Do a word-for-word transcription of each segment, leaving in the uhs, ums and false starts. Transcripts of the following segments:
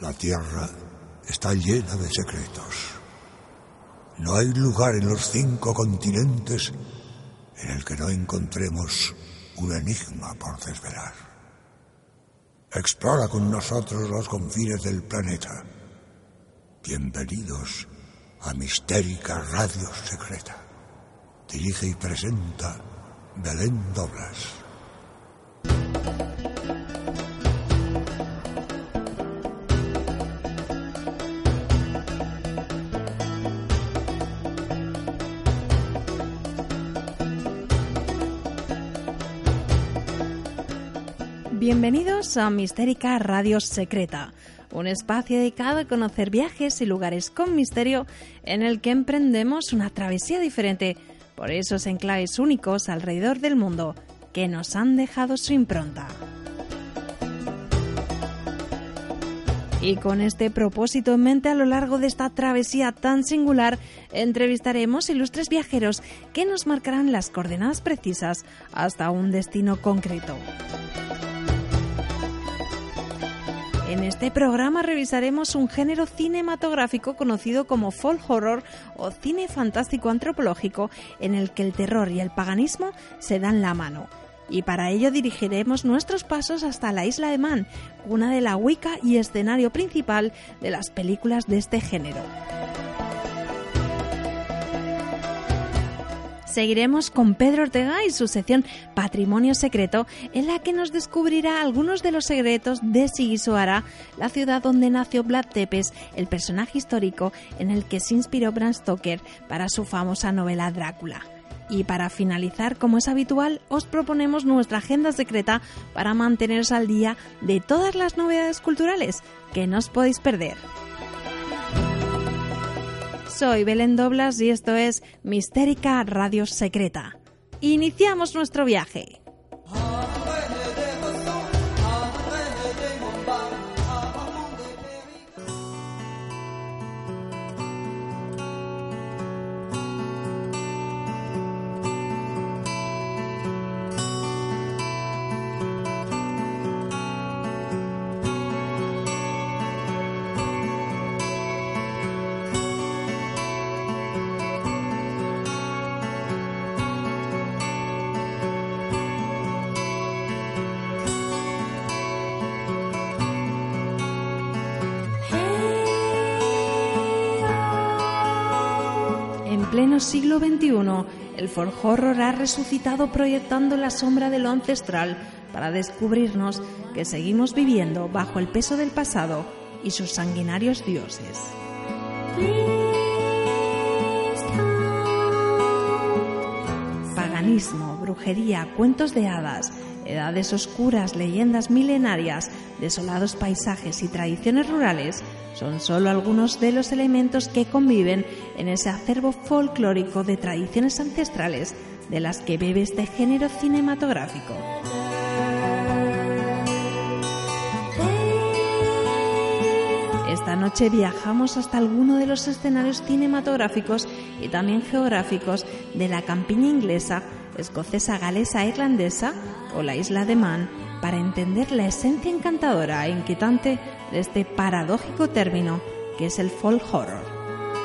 La Tierra está llena de secretos. No hay lugar en los cinco continentes en el que no encontremos un enigma por desvelar. Explora con nosotros los confines del planeta. Bienvenidos a Mistérica Radio Secreta. Dirige y presenta Belén Doblas. Bienvenidos a Mistérica Radio Secreta, un espacio dedicado a conocer viajes y lugares con misterio en el que emprendemos una travesía diferente por esos enclaves únicos alrededor del mundo que nos han dejado su impronta. Y con este propósito en mente, a lo largo de esta travesía tan singular, entrevistaremos ilustres viajeros que nos marcarán las coordenadas precisas hasta un destino concreto. En este programa revisaremos un género cinematográfico conocido como folk horror o cine fantástico antropológico, en el que el terror y el paganismo se dan la mano. Y para ello dirigiremos nuestros pasos hasta la isla de Man, cuna de la Wicca y escenario principal de las películas de este género. Seguiremos con Pedro Ortega y su sección Patrimonio Secreto, en la que nos descubrirá algunos de los secretos de Sigisoara, la ciudad donde nació Vlad Tepes, el personaje histórico en el que se inspiró Bram Stoker para su famosa novela Drácula. Y para finalizar, como es habitual, os proponemos nuestra agenda secreta para manteneros al día de todas las novedades culturales que no os podéis perder. Soy Belén Doblas y esto es Mistérica Radio Secreta. Iniciamos nuestro viaje. En pleno siglo veintiuno, el folk horror ha resucitado proyectando la sombra de lo ancestral para descubrirnos que seguimos viviendo bajo el peso del pasado y sus sanguinarios dioses. Paganismo, brujería, cuentos de hadas, edades oscuras, leyendas milenarias, desolados paisajes y tradiciones rurales son solo algunos de los elementos que conviven en ese acervo folclórico de tradiciones ancestrales de las que bebe este género cinematográfico. Esta noche viajamos hasta alguno de los escenarios cinematográficos y también geográficos de la campiña inglesa, escocesa, galesa e irlandesa o la isla de Man, para entender la esencia encantadora e inquietante de este paradójico término que es el folk horror.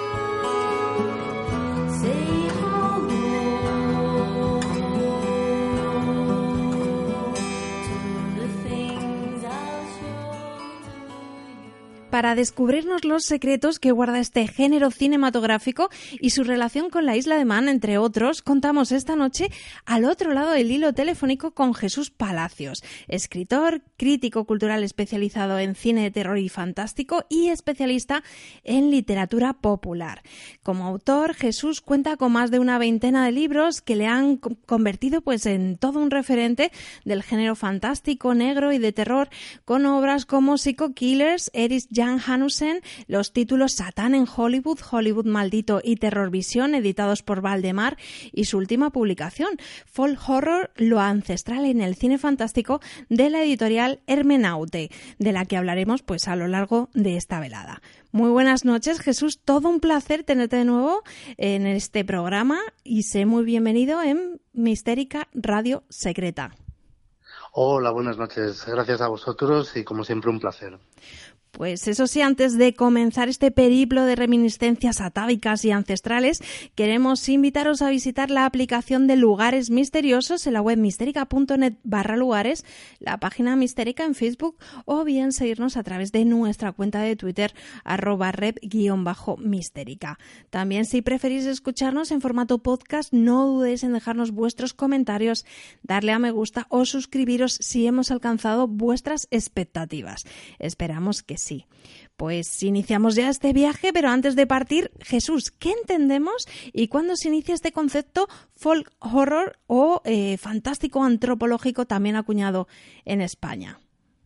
Para descubrirnos los secretos que guarda este género cinematográfico y su relación con la isla de Man, entre otros, contamos esta noche al otro lado del hilo telefónico con Jesús Palacios, escritor, crítico cultural especializado en cine de terror y fantástico y especialista en literatura popular. Como autor, Jesús cuenta con más de una veintena de libros que le han convertido pues en todo un referente del género fantástico, negro y de terror, con obras como Psycho Killers, Erich Jan Hanussen, los títulos Satán en Hollywood, Hollywood Maldito y Terror Visión, editados por Valdemar, y su última publicación, Folk Horror, lo ancestral en el cine fantástico, de la editorial Hermenaute, de la que hablaremos pues a lo largo de esta velada. Muy buenas noches, Jesús, todo un placer tenerte de nuevo en este programa y sé muy bienvenido en Mistérica Radio Secreta. Hola, buenas noches. Gracias a vosotros y como siempre un placer. Pues eso sí, antes de comenzar este periplo de reminiscencias atávicas y ancestrales, queremos invitaros a visitar la aplicación de Lugares Misteriosos en la web mistérica.net barra lugares, la página Mistérica en Facebook o bien seguirnos a través de nuestra cuenta de Twitter arroba rep-mistérica. También, si preferís escucharnos en formato podcast, no dudéis en dejarnos vuestros comentarios, darle a me gusta o suscribiros si hemos alcanzado vuestras expectativas. Esperamos que sí. Pues iniciamos ya este viaje, pero antes de partir, Jesús, ¿qué entendemos y cuándo se inicia este concepto folk horror o eh, fantástico antropológico también acuñado en España?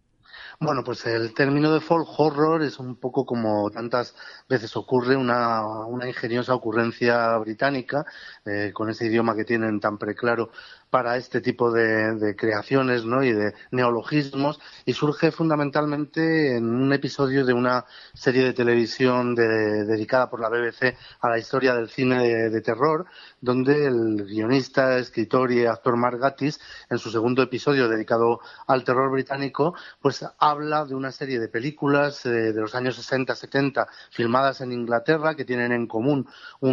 Bueno, pues el término de folk horror es un poco como tantas veces ocurre, una, una ingeniosa ocurrencia británica, eh, con ese idioma que tienen tan preclaro para este tipo de, de creaciones, ¿no?, y de neologismos, y surge fundamentalmente en un episodio de una serie de televisión de, dedicada por la B B C a la historia del cine de, de terror, donde el guionista, escritor y actor Mark Gatiss, en su segundo episodio dedicado al terror británico, pues habla de una serie de películas eh, de los años sesenta setenta filmadas en Inglaterra que tienen en común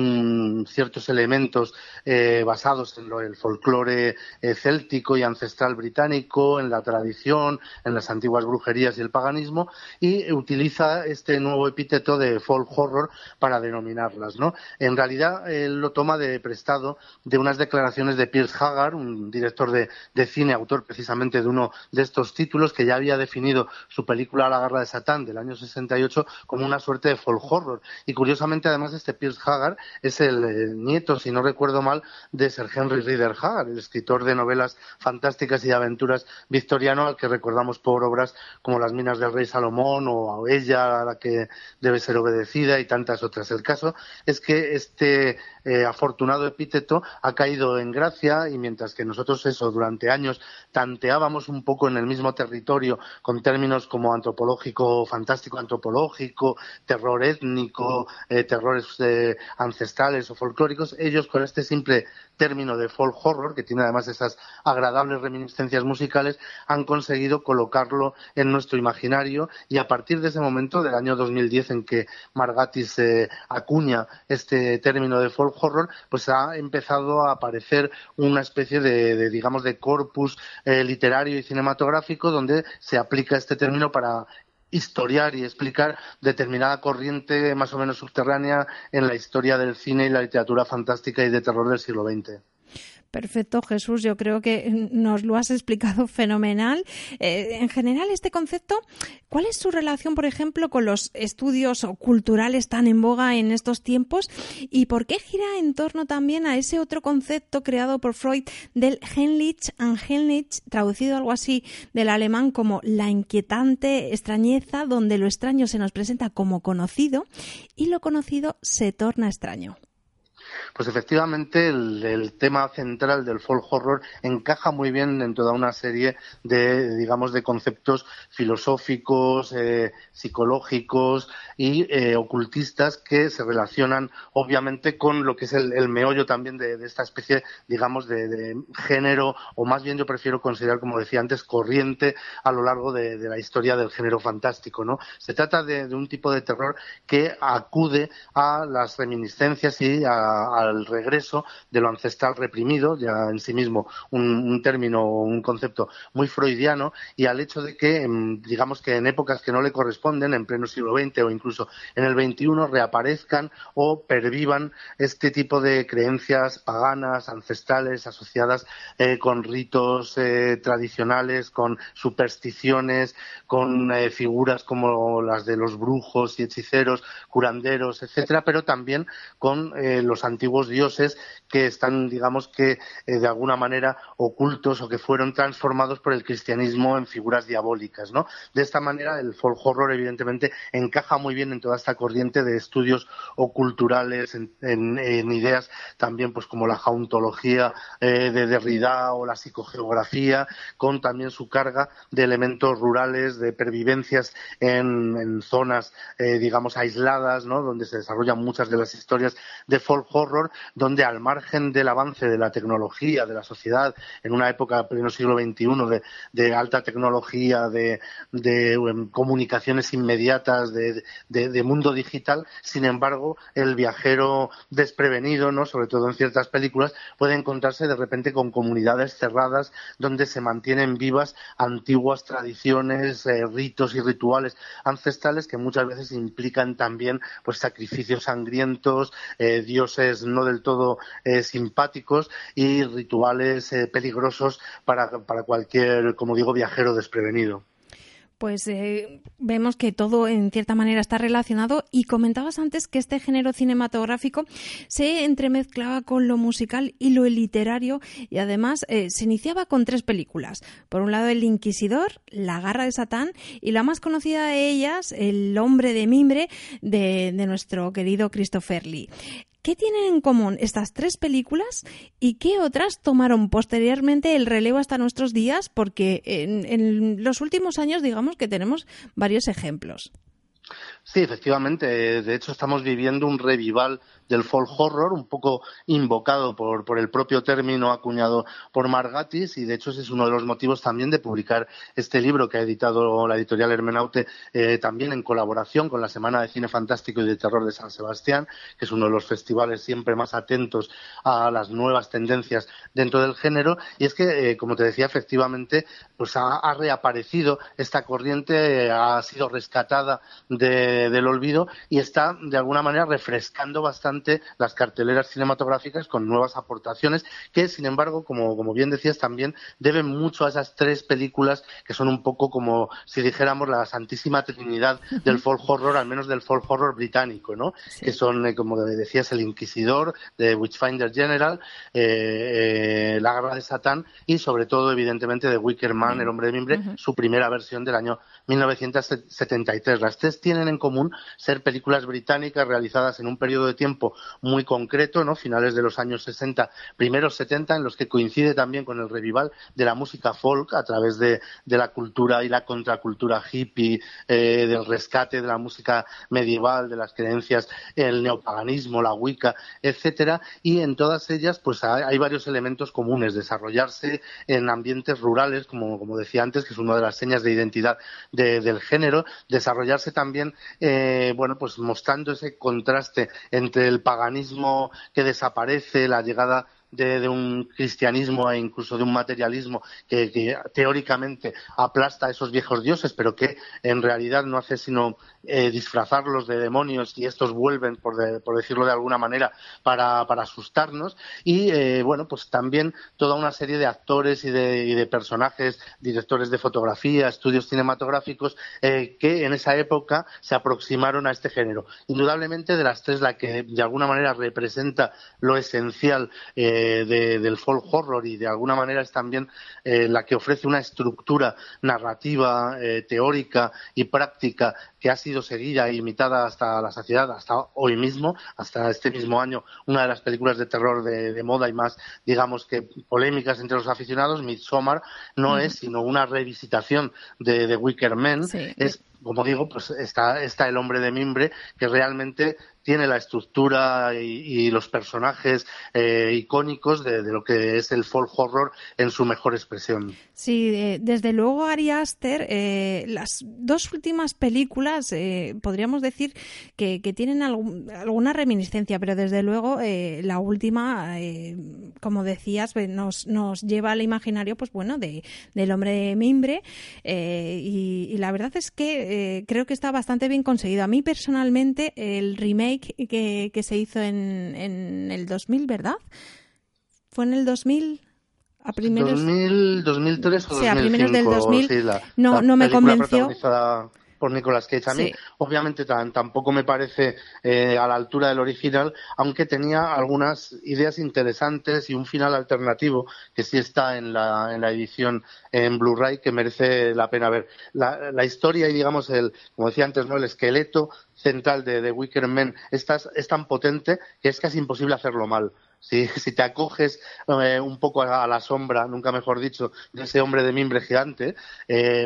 un, ciertos elementos eh, basados en lo, el folclore eh, céltico y ancestral británico, en la tradición, en las antiguas brujerías y el paganismo, y utiliza este nuevo epíteto de folk horror para denominarlas, ¿no? En realidad él lo toma de prestado de unas declaraciones de Piers Haggard, un director de, de cine, autor precisamente de uno de estos títulos, que ya había definido su película La garra de Satán del año sesenta y ocho como una suerte de folk horror. Y curiosamente, además, este Piers Haggard es el eh, nieto, si no recuerdo mal, de Sir Henry Rider Haggard, el escritor de novelas fantásticas y de aventuras victoriano, al que recordamos por obras como Las minas del rey Salomón o Ella, a la que debe ser obedecida, y tantas otras. El caso es que este eh, afortunado epíteto ha caído en gracia, y mientras que nosotros eso durante años tanteábamos un poco en el mismo territorio con términos como antropológico, fantástico antropológico, terror étnico, eh, terrores eh, ancestrales o folclóricos, ellos con este simple término de folk horror, que tiene además esas agradables reminiscencias musicales, han conseguido colocarlo en nuestro imaginario, y a partir de ese momento, del año dos mil diez, en que Mark Gatiss eh, acuña este término de folk horror, pues ha empezado a aparecer una especie de, de digamos, de corpus eh, literario y cinematográfico donde se aplica este término para historiar y explicar determinada corriente más o menos subterránea en la historia del cine y la literatura fantástica y de terror del siglo veinte. Perfecto, Jesús, yo creo que nos lo has explicado fenomenal. Eh, en general, este concepto, ¿cuál es su relación, por ejemplo, con los estudios culturales tan en boga en estos tiempos? ¿Y por qué gira en torno también a ese otro concepto creado por Freud del Heimlich and Heimlich, traducido algo así del alemán como la inquietante extrañeza, donde lo extraño se nos presenta como conocido y lo conocido se torna extraño? Pues efectivamente el, el tema central del folk horror encaja muy bien en toda una serie de, digamos, de conceptos filosóficos, eh, psicológicos y eh, ocultistas que se relacionan obviamente con lo que es el, el meollo también de, de esta especie, digamos, de, de género, o más bien yo prefiero considerar, como decía antes, corriente a lo largo de, de la historia del género fantástico, ¿no? Se trata de, de un tipo de terror que acude a las reminiscencias y a al regreso de lo ancestral reprimido, ya en sí mismo un, un término o un concepto muy freudiano, y al hecho de que, digamos que en épocas que no le corresponden, en pleno siglo veinte o incluso en el veintiuno, reaparezcan o pervivan este tipo de creencias paganas, ancestrales, asociadas eh, con ritos eh, tradicionales, con supersticiones, con eh, figuras como las de los brujos y hechiceros, curanderos, etcétera, pero también con eh, los antiguos dioses que están, digamos que, eh, de alguna manera ocultos o que fueron transformados por el cristianismo en figuras diabólicas, ¿no? De esta manera, el folk horror, evidentemente, encaja muy bien en toda esta corriente de estudios oculturales, en, en, en ideas también, pues como la jauntología eh, de Derrida o la psicogeografía, con también su carga de elementos rurales, de pervivencias en, en zonas, eh, digamos, aisladas, ¿no? Donde se desarrollan muchas de las historias de folk horror, donde al margen del avance de la tecnología, de la sociedad, en una época pleno siglo veintiuno de, de alta tecnología, de, de um, comunicaciones inmediatas, de, de, de mundo digital, sin embargo, el viajero desprevenido, ¿no?, sobre todo en ciertas películas, puede encontrarse de repente con comunidades cerradas donde se mantienen vivas antiguas tradiciones, eh, ritos y rituales ancestrales que muchas veces implican también pues sacrificios sangrientos, eh, dioses no del todo eh, simpáticos y rituales eh, peligrosos para, para cualquier, como digo, viajero desprevenido. Pues eh, vemos que todo en cierta manera está relacionado, y comentabas antes que este género cinematográfico se entremezclaba con lo musical y lo literario, y además eh, se iniciaba con tres películas. Por un lado, El Inquisidor, La Garra de Satán, y la más conocida de ellas, El Hombre de Mimbre, de, de nuestro querido Christopher Lee. ¿Qué tienen en común estas tres películas y qué otras tomaron posteriormente el relevo hasta nuestros días? Porque en, en los últimos años, digamos que tenemos varios ejemplos. Sí, efectivamente. De hecho, estamos viviendo un revival del folk horror, un poco invocado por, por el propio término acuñado por Mark Gatiss, y de hecho ese es uno de los motivos también de publicar este libro que ha editado la editorial Hermenaute, eh, también en colaboración con la Semana de Cine Fantástico y de Terror de San Sebastián, que es uno de los festivales siempre más atentos a las nuevas tendencias dentro del género. Y es que, eh, como te decía, efectivamente, pues ha, ha reaparecido esta corriente, eh, ha sido rescatada de, del olvido y está de alguna manera refrescando bastante las carteleras cinematográficas con nuevas aportaciones que, sin embargo, como, como bien decías, también deben mucho a esas tres películas que son un poco como si dijéramos la santísima trinidad del folk horror, al menos del folk horror británico, ¿no? Sí. Que son, eh, como decías, El Inquisidor, de Witchfinder General, eh, eh, La Garra de Satán y, sobre todo, evidentemente, de Wicker Man, El Hombre de Mimbre, uh-huh. su primera versión del año mil novecientos setenta y tres. Las tres tienen en común ser películas británicas realizadas en un periodo de tiempo muy concreto, ¿no? Finales de los años sesenta, primeros setenta, en los que coincide también con el revival de la música folk a través de, de la cultura y la contracultura hippie, eh, del rescate de la música medieval, de las creencias, el neopaganismo, la Wicca, etcétera, y en todas ellas pues hay, hay varios elementos comunes: desarrollarse en ambientes rurales, como, como decía antes, que es una de las señas de identidad de, del género, desarrollarse también, eh, bueno, pues mostrando ese contraste entre el paganismo que desaparece, la llegada de, de un cristianismo e incluso de un materialismo que, que teóricamente aplasta a esos viejos dioses, pero que en realidad no hace sino eh, disfrazarlos de demonios, y estos vuelven, por, de, por decirlo de alguna manera, para, para asustarnos. Y eh, bueno, pues también toda una serie de actores y de, y de personajes, directores de fotografía, estudios cinematográficos, eh, que en esa época se aproximaron a este género. Indudablemente, de las tres, la que de alguna manera representa lo esencial eh, De, del folk horror y de alguna manera es también eh, la que ofrece una estructura narrativa, eh, teórica y práctica que ha sido seguida e imitada hasta la saciedad, hasta hoy mismo, hasta este mismo año, una de las películas de terror de, de moda y más, digamos que polémicas entre los aficionados. Midsommar no mm. es sino una revisitación de, de Wicker Man. Sí. Es, como digo, pues está, está El Hombre de Mimbre, que realmente tiene la estructura y, y los personajes eh, icónicos de, de lo que es el folk horror en su mejor expresión. Sí, eh, desde luego Ari Aster, eh, las dos últimas películas eh, podríamos decir que, que tienen algún, alguna reminiscencia, pero desde luego eh, la última, eh, como decías, nos, nos lleva al imaginario, pues bueno, de, del Hombre de Mimbre, eh, y, y la verdad es que eh, creo que está bastante bien conseguido. A mí personalmente el remake Que, que se hizo en, en el dos mil, ¿verdad? ¿Fue en el dos mil? A primeros... dos mil, dos mil tres o sí, dos mil cinco. A primeros del dos mil. Sí, la, no, la no me convenció. Por Nicolas Cage. A mí, sí. obviamente, tan, tampoco me parece eh, a la altura del original, aunque tenía algunas ideas interesantes y un final alternativo que sí está en la, en la edición en Blu-ray, que merece la pena ver. La, la historia y, digamos, el, como decía antes, ¿no?, el esqueleto central de, de Wicker Man es, es tan potente que es casi imposible hacerlo mal. Si, si te acoges eh, un poco a, a la sombra, nunca mejor dicho, de ese hombre de mimbre gigante, eh,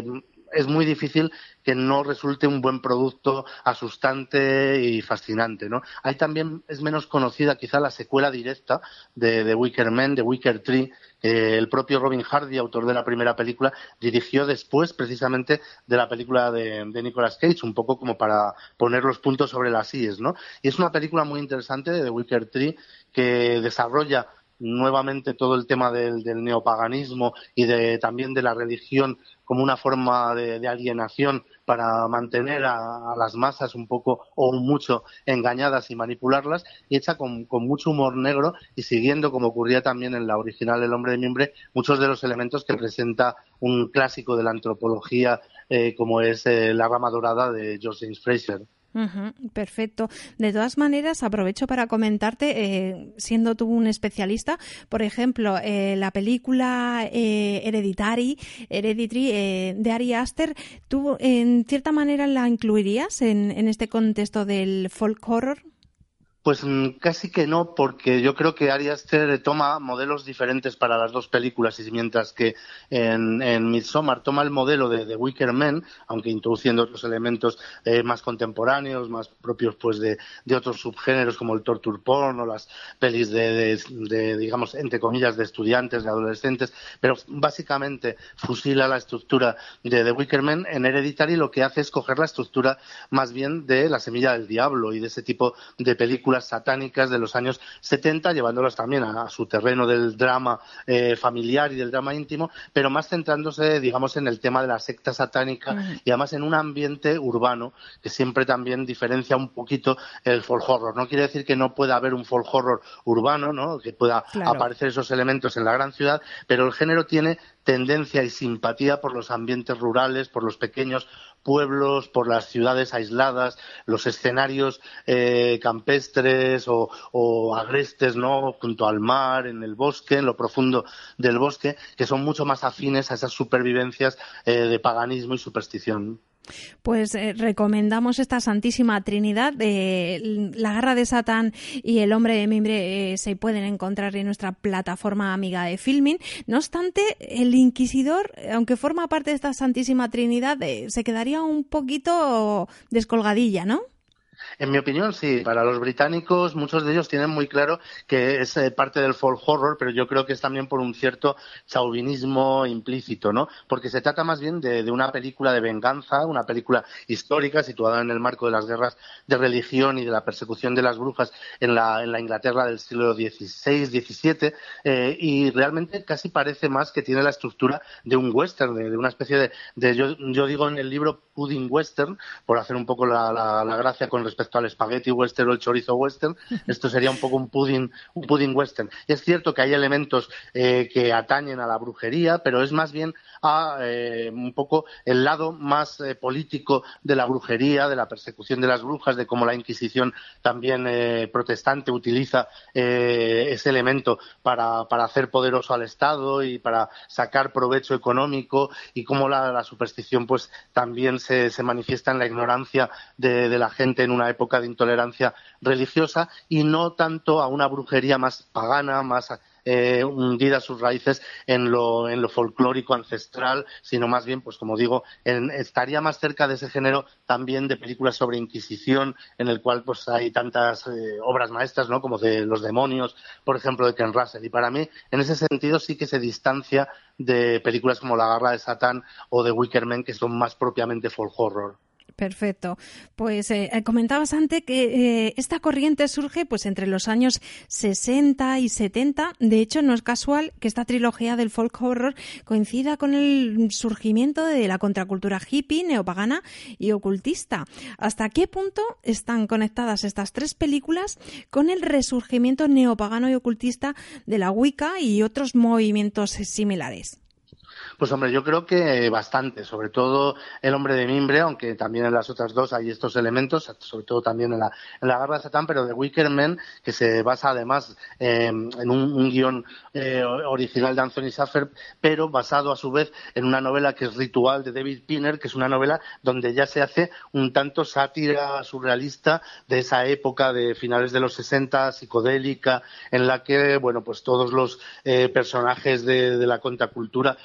es muy difícil que no resulte un buen producto asustante y fascinante, ¿no? Hay también, es menos conocida quizá la secuela directa de, de Wicker Man, de Wicker Tree, que el propio Robin Hardy, autor de la primera película, dirigió después precisamente de la película de, de Nicolas Cage, un poco como para poner los puntos sobre las íes, ¿no? Y es una película muy interesante de The Wicker Tree que desarrolla nuevamente todo el tema del, del neopaganismo y de, también de la religión como una forma de, de alienación para mantener a, a las masas un poco o mucho engañadas y manipularlas, y hecha con, con mucho humor negro y siguiendo, como ocurría también en la original El hombre de mimbre, muchos de los elementos que presenta un clásico de la antropología eh, como es eh, La rama dorada de George James Frazer. Uh-huh, perfecto. De todas maneras, aprovecho para comentarte, eh, siendo tú un especialista, por ejemplo, eh, la película eh, Hereditary, Hereditary eh, de Ari Aster, ¿tú en cierta manera la incluirías en, en este contexto del folk horror? Pues casi que no, porque yo creo que Ari Aster toma modelos diferentes para las dos películas, y mientras que en, en Midsommar toma el modelo de, de Wicker Man, aunque introduciendo otros elementos eh, más contemporáneos, más propios pues de, de otros subgéneros como el torture porn o las pelis de, de, de, digamos, entre comillas, de estudiantes, de adolescentes, pero básicamente fusila la estructura de, de Wicker Man. En Hereditary lo que hace es coger la estructura más bien de La semilla del diablo y de ese tipo de películas satánicas de los años setenta, llevándolas también a, a su terreno del drama eh, familiar y del drama íntimo, pero más centrándose, digamos, en el tema de la secta satánica uh-huh. y además en un ambiente urbano que siempre también diferencia un poquito el folk horror. No quiere decir que no pueda haber un folk horror urbano, ¿no? Que pueda claro. aparecer esos elementos en la gran ciudad, pero el género tiene tendencia y simpatía por los ambientes rurales, por los pequeños pueblos, por las ciudades aisladas, los escenarios eh, campestres o, o agrestes, ¿no? Junto al mar, en el bosque, en lo profundo del bosque, que son mucho más afines a esas supervivencias eh, de paganismo y superstición. Pues eh, recomendamos esta Santísima Trinidad. Eh, La garra de Satán y El hombre de mimbre eh, se pueden encontrar en nuestra plataforma amiga de Filmin. No obstante, El Inquisidor, aunque forma parte de esta Santísima Trinidad, eh, se quedaría un poquito descolgadilla, ¿no? En mi opinión, sí. Para los británicos, muchos de ellos tienen muy claro que es eh, parte del folk horror, pero yo creo que es también por un cierto chauvinismo implícito, ¿no? Porque se trata más bien de, de una película de venganza, una película histórica situada en el marco de las guerras de religión y de la persecución de las brujas en la, en la Inglaterra del siglo dieciséis diecisiete, eh, y realmente casi parece más que tiene la estructura de un western, de, de una especie de, de yo, yo digo en el libro pudding western, por hacer un poco la, la, la gracia con respecto al espagueti western o el chorizo western. Esto sería un poco un pudding, un pudding western. Y es cierto que hay elementos eh, que atañen a la brujería, pero es más bien a eh, un poco el lado más eh, político de la brujería, de la persecución de las brujas, de cómo la Inquisición también eh, protestante utiliza eh, ese elemento para, para hacer poderoso al Estado y para sacar provecho económico, y cómo la, la superstición pues también se, se manifiesta en la ignorancia de, de la gente en una época de intolerancia religiosa, y no tanto a una brujería más pagana, más eh, hundida sus raíces en lo, en lo folclórico ancestral, sino más bien, pues como digo, en, estaría más cerca de ese género también de películas sobre Inquisición, en el cual pues hay tantas eh, obras maestras, ¿no? Como de Los demonios, por ejemplo, de Ken Russell. Y para mí, en ese sentido, sí que se distancia de películas como La garra de Satán o de Wicker Man, que son más propiamente folk horror. Perfecto. Pues eh, comentabas antes que eh, esta corriente surge pues entre los años sesenta y setenta. De hecho, no es casual que esta trilogía del folk horror coincida con el surgimiento de la contracultura hippie, neopagana y ocultista. ¿Hasta qué punto están conectadas estas tres películas con el resurgimiento neopagano y ocultista de la Wicca y otros movimientos similares? Pues hombre, yo creo que bastante, sobre todo El hombre de mimbre, aunque también en las otras dos hay estos elementos, sobre todo también en la, en la garra de Satán, pero de Wicker Man, que se basa además eh, en un, un guión eh, original de Anthony Shaffer, pero basado a su vez en una novela que es Ritual de David Pinner, que es una novela donde ya se hace un tanto sátira surrealista de esa época de finales de los sesenta, psicodélica, en la que, bueno, pues todos los eh, personajes de, de la contracultura oculta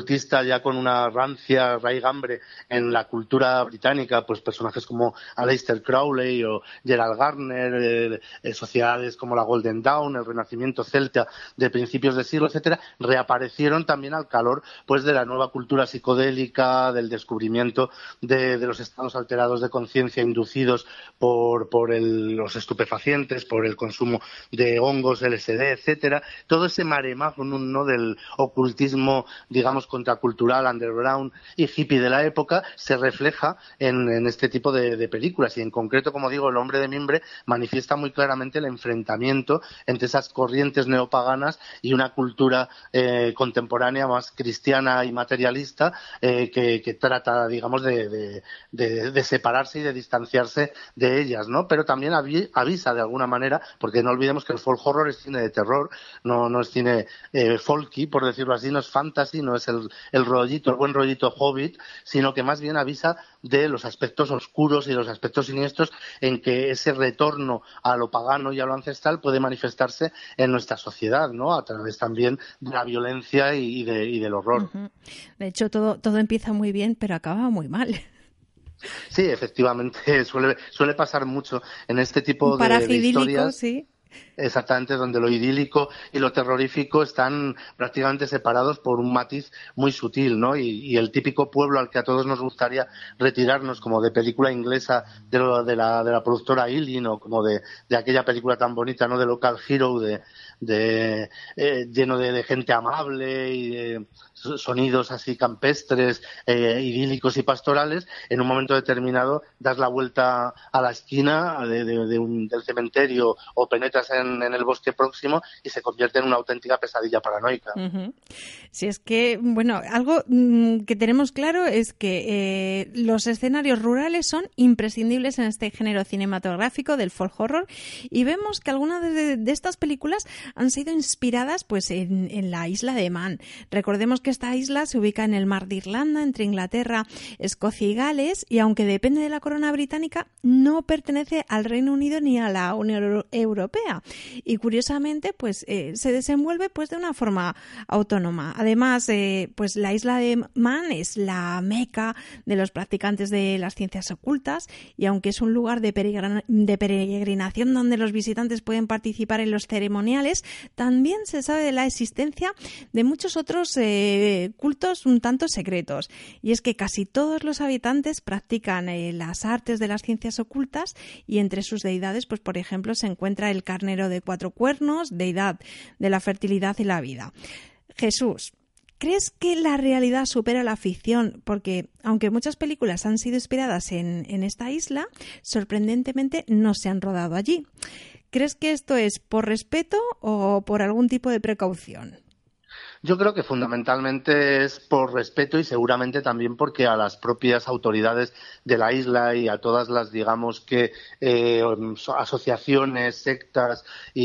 ocultista ya con una rancia raigambre en la cultura británica, pues personajes como Aleister Crowley o Gerald Gardner, eh, eh, sociedades como la Golden Dawn, el Renacimiento celta de principios de siglo, etcétera, reaparecieron también al calor pues de la nueva cultura psicodélica, del descubrimiento de, de los estados alterados de conciencia inducidos por, por el, los estupefacientes, por el consumo de hongos, L S D, etcétera. Todo ese mare magnum, ¿no?, del ocultismo, digamos, contracultural, underground y hippie de la época se refleja en, en este tipo de, de películas, y en concreto, como digo, El hombre de mimbre manifiesta muy claramente el enfrentamiento entre esas corrientes neopaganas y una cultura eh, contemporánea más cristiana y materialista eh, que, que trata, digamos, de, de, de, de separarse y de distanciarse de ellas, ¿no? Pero también avi- avisa de alguna manera, porque no olvidemos que el folk horror es cine de terror, no, no es cine eh, folky, por decirlo así, no es fantasy, no es el, el rollito, el buen rollito Hobbit, sino que más bien avisa de los aspectos oscuros y los aspectos siniestros en que ese retorno a lo pagano y a lo ancestral puede manifestarse en nuestra sociedad, ¿no? A través también de la violencia y, de, y del horror. Uh-huh. De hecho, todo, todo empieza muy bien, pero acaba muy mal. Sí, efectivamente, suele, suele pasar mucho en este tipo de, de historias. Sí. Exactamente, donde lo idílico y lo terrorífico están prácticamente separados por un matiz muy sutil, ¿no? Y, y el típico pueblo al que a todos nos gustaría retirarnos, como de película inglesa de, lo, de, la, de la productora Ealing, o como de, de aquella película tan bonita, ¿no?, de Local Hero, de, de eh, lleno de, de gente amable y de sonidos así campestres, eh, idílicos y pastorales. En un momento determinado das la vuelta a la esquina de, de, de un, del cementerio o penetras en, en el bosque próximo y se convierte en una auténtica pesadilla paranoica. Uh-huh. Si es que, bueno, algo mmm, que tenemos claro es que eh, los escenarios rurales son imprescindibles en este género cinematográfico del folk horror, y vemos que algunas de, de estas películas han sido inspiradas pues en, en la isla de Man. Recordemos que esta isla se ubica en el mar de Irlanda, entre Inglaterra, Escocia y Gales, y aunque depende de la corona británica, no pertenece al Reino Unido ni a la Unión Europea. Y curiosamente, pues eh, se desenvuelve pues de una forma autónoma. Además, eh, pues la isla de Man es la meca de los practicantes de las ciencias ocultas, y aunque es un lugar de, peregrin- de peregrinación donde los visitantes pueden participar en los ceremoniales, también se sabe de la existencia de muchos otros eh, cultos un tanto secretos. Y es que casi todos los habitantes practican eh, las artes de las ciencias ocultas, y entre sus deidades, pues por ejemplo, se encuentra el carnero de cuatro cuernos, deidad de la fertilidad y la vida. Jesús, ¿crees que la realidad supera la ficción? Porque aunque muchas películas han sido inspiradas en, en esta isla, sorprendentemente no se han rodado allí. ¿Crees que esto es por respeto o por algún tipo de precaución? Yo creo que fundamentalmente es por respeto, y seguramente también porque a las propias autoridades de la isla y a todas las, digamos que, eh, asociaciones, sectas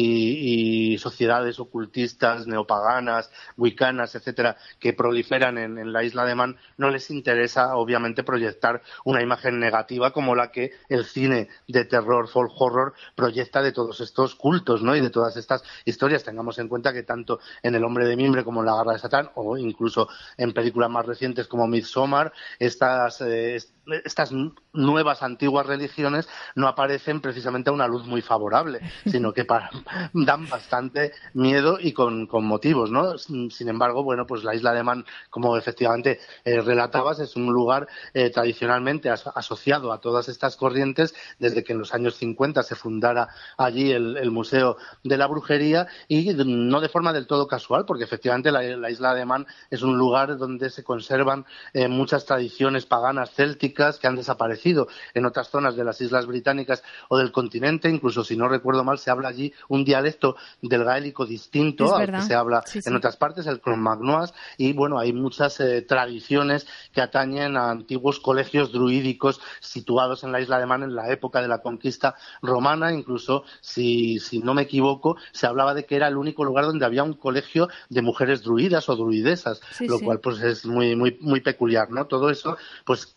y, y sociedades ocultistas, neopaganas, wiccanas, etcétera, que proliferan en, en la isla de Man, no les interesa, obviamente, proyectar una imagen negativa como la que el cine de terror, folk horror, proyecta de todos estos cultos, ¿no?, y de todas estas historias. Tengamos en cuenta que tanto en El hombre de mimbre como en La garra de Satán, o incluso en películas más recientes como Midsommar, estas, eh, estas nuevas antiguas religiones no aparecen precisamente a una luz muy favorable, sino que para, dan bastante miedo, y con, con motivos, ¿no? Sin embargo, bueno, pues la isla de Man, como efectivamente eh, relatabas, es un lugar eh, tradicionalmente as- asociado a todas estas corrientes desde que en los años cincuenta se fundara allí el, el Museo de la Brujería, y no de forma del todo casual, porque efectivamente la, la isla de Man es un lugar donde se conservan eh, muchas tradiciones paganas célticas que han desaparecido en otras zonas de las islas británicas o del continente. Incluso, si no recuerdo mal, se habla allí un dialecto del gaélico distinto al que se habla sí, sí. en otras partes, el cromagnois, y bueno, hay muchas eh, tradiciones que atañen a antiguos colegios druídicos situados en la isla de Man en la época de la conquista romana. Incluso, si, si no me equivoco, se hablaba de que era el único lugar donde había un colegio de mujeres druidas o druidesas, sí, lo sí. cual pues es muy muy muy peculiar, ¿no? Todo eso pues condujo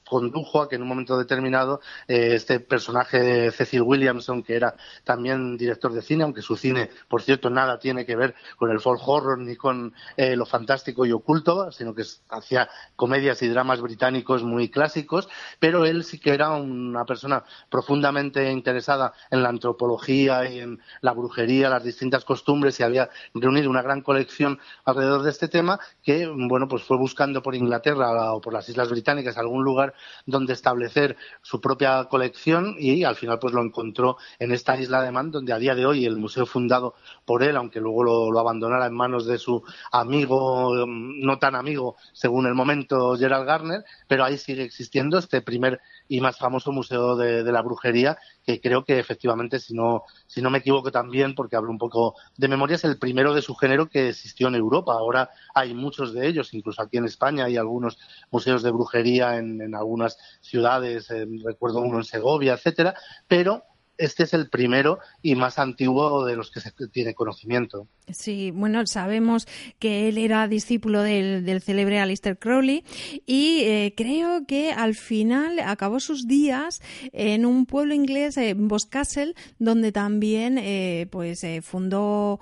condujo a que en un momento determinado eh, este personaje de Cecil Williamson, que era también director de cine, aunque su cine, por cierto, nada tiene que ver con el folk horror ni con eh, lo fantástico y oculto, sino que hacía comedias y dramas británicos muy clásicos, pero él sí que era una persona profundamente interesada en la antropología y en la brujería, las distintas costumbres, y había reunido una gran colección alrededor de este tema que, bueno, pues fue buscando por Inglaterra o por las Islas Británicas algún lugar donde establecer su propia colección, y al final pues lo encontró en esta isla de Man, donde a día de hoy el museo fundado por él, aunque luego lo, lo abandonara en manos de su amigo, no tan amigo según el momento, Gerald Gardner, pero ahí sigue existiendo este primer y más famoso museo de, de la brujería, que creo que efectivamente, si no, si no me equivoco también, porque hablo un poco de memoria, es el primero de su género que existió en Europa. Ahora hay muchos de ellos, incluso aquí en España hay algunos museos de brujería en, en algunas ciudades, eh, recuerdo uno en Segovia, etcétera, pero este es el primero y más antiguo de los que se tiene conocimiento. Sí, bueno, sabemos que él era discípulo del, del célebre Aleister Crowley y eh, creo que al final acabó sus días en un pueblo inglés, eh, Boscastle, donde también eh, pues eh, fundó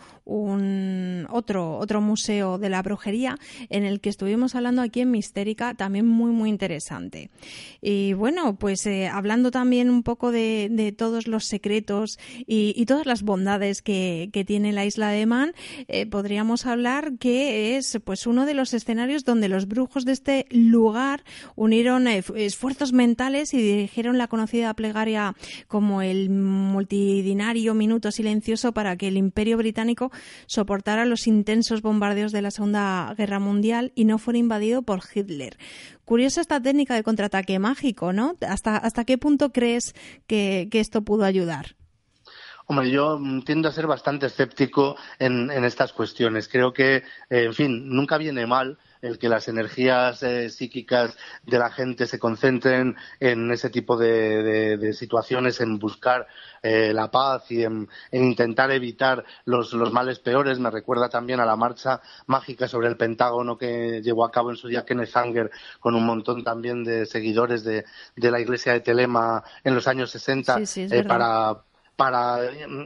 un otro otro museo de la brujería, en el que estuvimos hablando aquí en Mistérica, también muy muy interesante. Y bueno, pues eh, hablando también un poco de, de todos los secretos y, y todas las bondades que, que tiene la isla de Man, eh, podríamos hablar que es pues uno de los escenarios donde los brujos de este lugar unieron eh, esfuerzos mentales y dirigieron la conocida plegaria como el multitudinario minuto silencioso para que el Imperio Británico soportara los intensos bombardeos de la Segunda Guerra Mundial y no fuera invadido por Hitler. Curiosa esta técnica de contraataque mágico, ¿no? ¿Hasta, hasta qué punto crees que, que esto pudo ayudar? Hombre, yo tiendo a ser bastante escéptico en, en estas cuestiones. Creo que, eh, en fin, nunca viene mal el que las energías eh, psíquicas de la gente se concentren en ese tipo de, de, de situaciones, en buscar eh, la paz y en, en intentar evitar los, los males peores. Me recuerda también a la marcha mágica sobre el Pentágono que llevó a cabo en su día Kenneth Anger, con un montón también de seguidores de, de la iglesia de Telema en los años sesenta, sí, sí, es eh, verdad. para para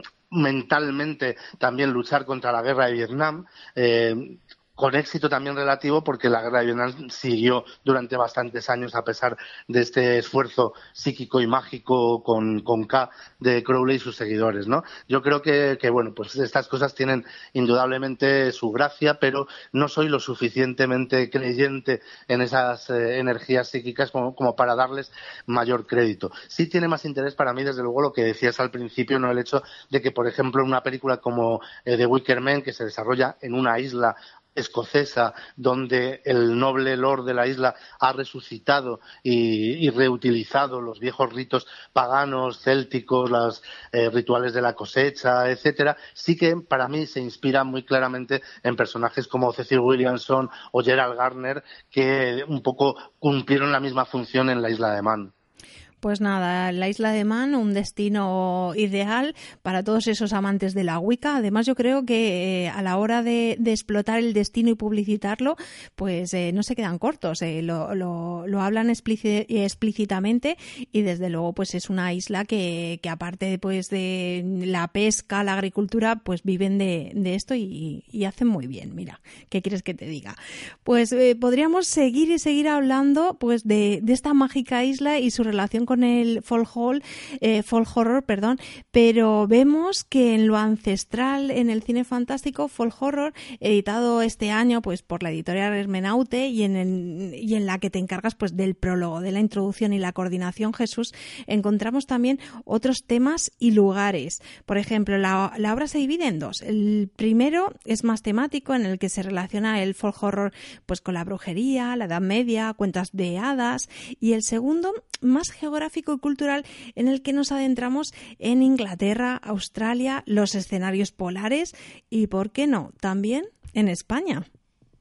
mentalmente también luchar contra la guerra de Vietnam, eh, con éxito también relativo, porque la guerra de Vietnam siguió durante bastantes años a pesar de este esfuerzo psíquico y mágico con, con K de Crowley y sus seguidores, ¿no? Yo creo que, que, bueno, pues estas cosas tienen indudablemente su gracia, pero no soy lo suficientemente creyente en esas eh, energías psíquicas como, como para darles mayor crédito. Sí tiene más interés para mí, desde luego, lo que decías al principio, ¿no? El hecho de que, por ejemplo, una película como eh, The Wicker Man, que se desarrolla en una isla escocesa, donde el noble lord de la isla ha resucitado y, y reutilizado los viejos ritos paganos, célticos, los eh, rituales de la cosecha, etcétera, sí que para mí se inspira muy claramente en personajes como Cecil Williamson o Gerald Gardner, que un poco cumplieron la misma función en la isla de Man. Pues nada, la isla de Man, un destino ideal para todos esos amantes de la Wicca. Además, yo creo que eh, a la hora de, de explotar el destino y publicitarlo, pues eh, no se quedan cortos, eh, lo, lo, lo hablan explici- explícitamente, y desde luego pues es una isla que, que aparte pues de la pesca, la agricultura, pues viven de, de esto y, y hacen muy bien. Mira, ¿qué quieres que te diga? Pues eh, podríamos seguir y seguir hablando pues de, de esta mágica isla y su relación con con el folk, hall, eh, folk horror, perdón, pero vemos que en lo ancestral, en el cine fantástico, folk horror, editado este año pues por la editorial Hermenaute, y en, el, y en la que te encargas pues del prólogo, de la introducción y la coordinación, Jesús, encontramos también otros temas y lugares. Por ejemplo, la, la obra se divide en dos. El primero es más temático, en el que se relaciona el folk horror pues con la brujería, la Edad Media, cuentas de hadas, y el segundo más geográfico y cultural, en el que nos adentramos en Inglaterra, Australia, los escenarios polares y, ¿por qué no?, también en España.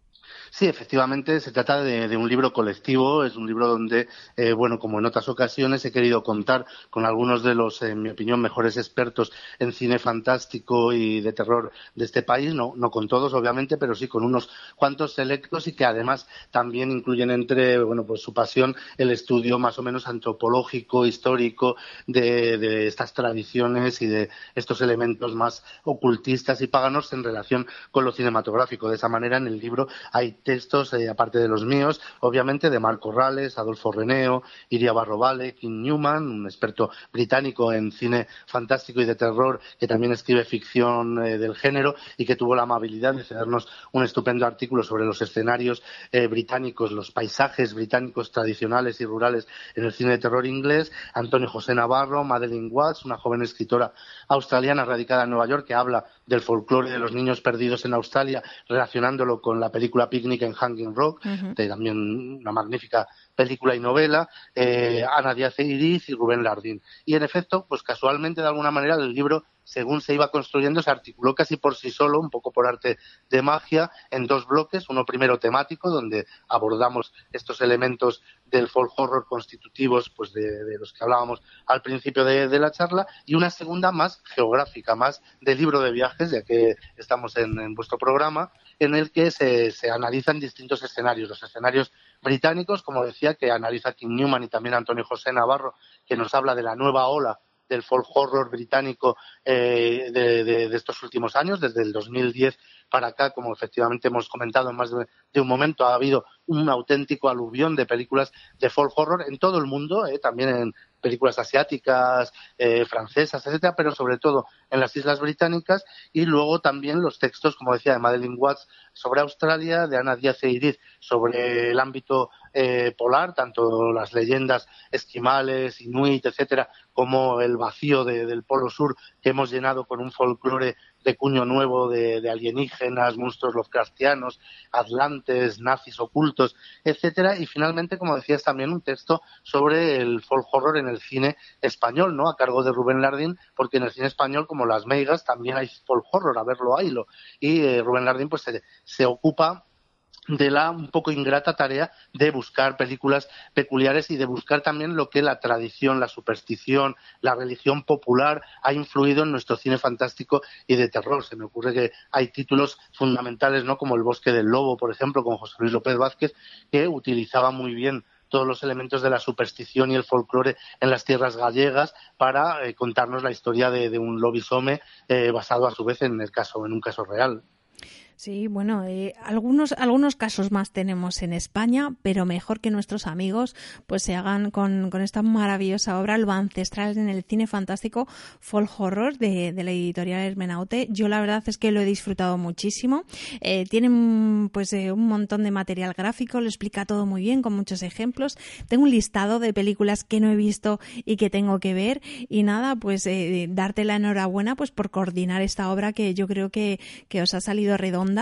Sí, efectivamente, se trata de, de un libro colectivo, es un libro donde, eh, bueno, como en otras ocasiones, he querido contar con algunos de los, en mi opinión, mejores expertos en cine fantástico y de terror de este país, no, no con todos, obviamente, pero sí con unos cuantos selectos y que además también incluyen entre, bueno, pues su pasión el estudio más o menos antropológico, histórico de, de estas tradiciones y de estos elementos más ocultistas y paganos en relación con lo cinematográfico. De esa manera, en el libro hay textos, eh, aparte de los míos, obviamente de Marco Rales, Adolfo Reneo, Iria Barrovale, Kim Newman, un experto británico en cine fantástico y de terror, que también escribe ficción eh, del género y que tuvo la amabilidad de cedernos un estupendo artículo sobre los escenarios eh, británicos, los paisajes británicos tradicionales y rurales en el cine de terror inglés. Antonio José Navarro, Madeleine Watts, una joven escritora australiana radicada en Nueva York, que habla del folclore de los niños perdidos en Australia, relacionándolo con la película Picnic en Hanging Rock, uh-huh. de también una magnífica película y novela, eh, Ana Díaz Eiriz y Rubén Lardín. Y en efecto, pues casualmente, de alguna manera, el libro, según se iba construyendo, se articuló casi por sí solo, un poco por arte de magia, en dos bloques. Uno primero temático, donde abordamos estos elementos del folk horror constitutivos, pues de, de los que hablábamos al principio de, de la charla, y una segunda más geográfica, más de libro de viajes, ya que estamos en, en vuestro programa, en el que se, se analizan distintos escenarios, los escenarios británicos, como decía, que analiza Kim Newman, y también Antonio José Navarro, que nos habla de la nueva ola del folk horror británico eh, de, de, de estos últimos años, desde el dos mil diez para acá. Como efectivamente hemos comentado en más de, de un momento, ha habido un auténtico aluvión de películas de folk horror en todo el mundo, eh, también en películas asiáticas, eh, francesas, etcétera, pero sobre todo en las Islas Británicas. Y luego también los textos, como decía, de Madeleine Watts sobre Australia, de Ana Díaz Eiriz sobre el ámbito eh, polar, tanto las leyendas esquimales, inuit, etcétera, como el vacío de, del Polo Sur, que hemos llenado con un folclore de cuño nuevo de, de alienígenas, monstruos lovecraftianos, atlantes, nazis ocultos, etcétera. Y finalmente, como decías, también un texto sobre el folk horror en el cine español, ¿no?, a cargo de Rubén Lardín, porque en el cine español, como Las Meigas, también hay folk horror, a verlo, haylo. Y eh, Rubén Lardín pues se, se ocupa de la un poco ingrata tarea de buscar películas peculiares y de buscar también lo que la tradición, la superstición, la religión popular ha influido en nuestro cine fantástico y de terror. Se me ocurre que hay títulos fundamentales, ¿no?, como El Bosque del Lobo, por ejemplo, con José Luis López Vázquez, que utilizaba muy bien todos los elementos de la superstición y el folclore en las tierras gallegas para eh, contarnos la historia de, de un lobisome eh, basado a su vez en el caso, en un caso real. Sí, bueno, eh, algunos algunos casos más tenemos en España, pero mejor que nuestros amigos pues se hagan con, con esta maravillosa obra, Lo ancestral en el cine fantástico, folk horror de, de la editorial Hermenaute. Yo la verdad es que lo he disfrutado muchísimo. Eh, tienen pues eh, un montón de material gráfico, lo explica todo muy bien con muchos ejemplos. Tengo un listado de películas que no he visto y que tengo que ver, y nada, pues eh, darte la enhorabuena pues por coordinar esta obra, que yo creo que, que os ha salido redonda.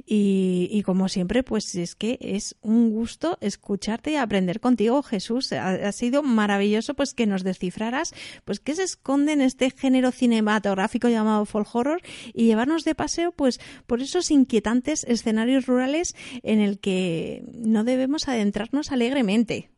Y, y como siempre, pues es que es un gusto escucharte y aprender contigo, Jesús. Ha, ha sido maravilloso pues que nos descifraras pues qué se esconde en este género cinematográfico llamado folk horror, y llevarnos de paseo pues por esos inquietantes escenarios rurales en el que no debemos adentrarnos alegremente.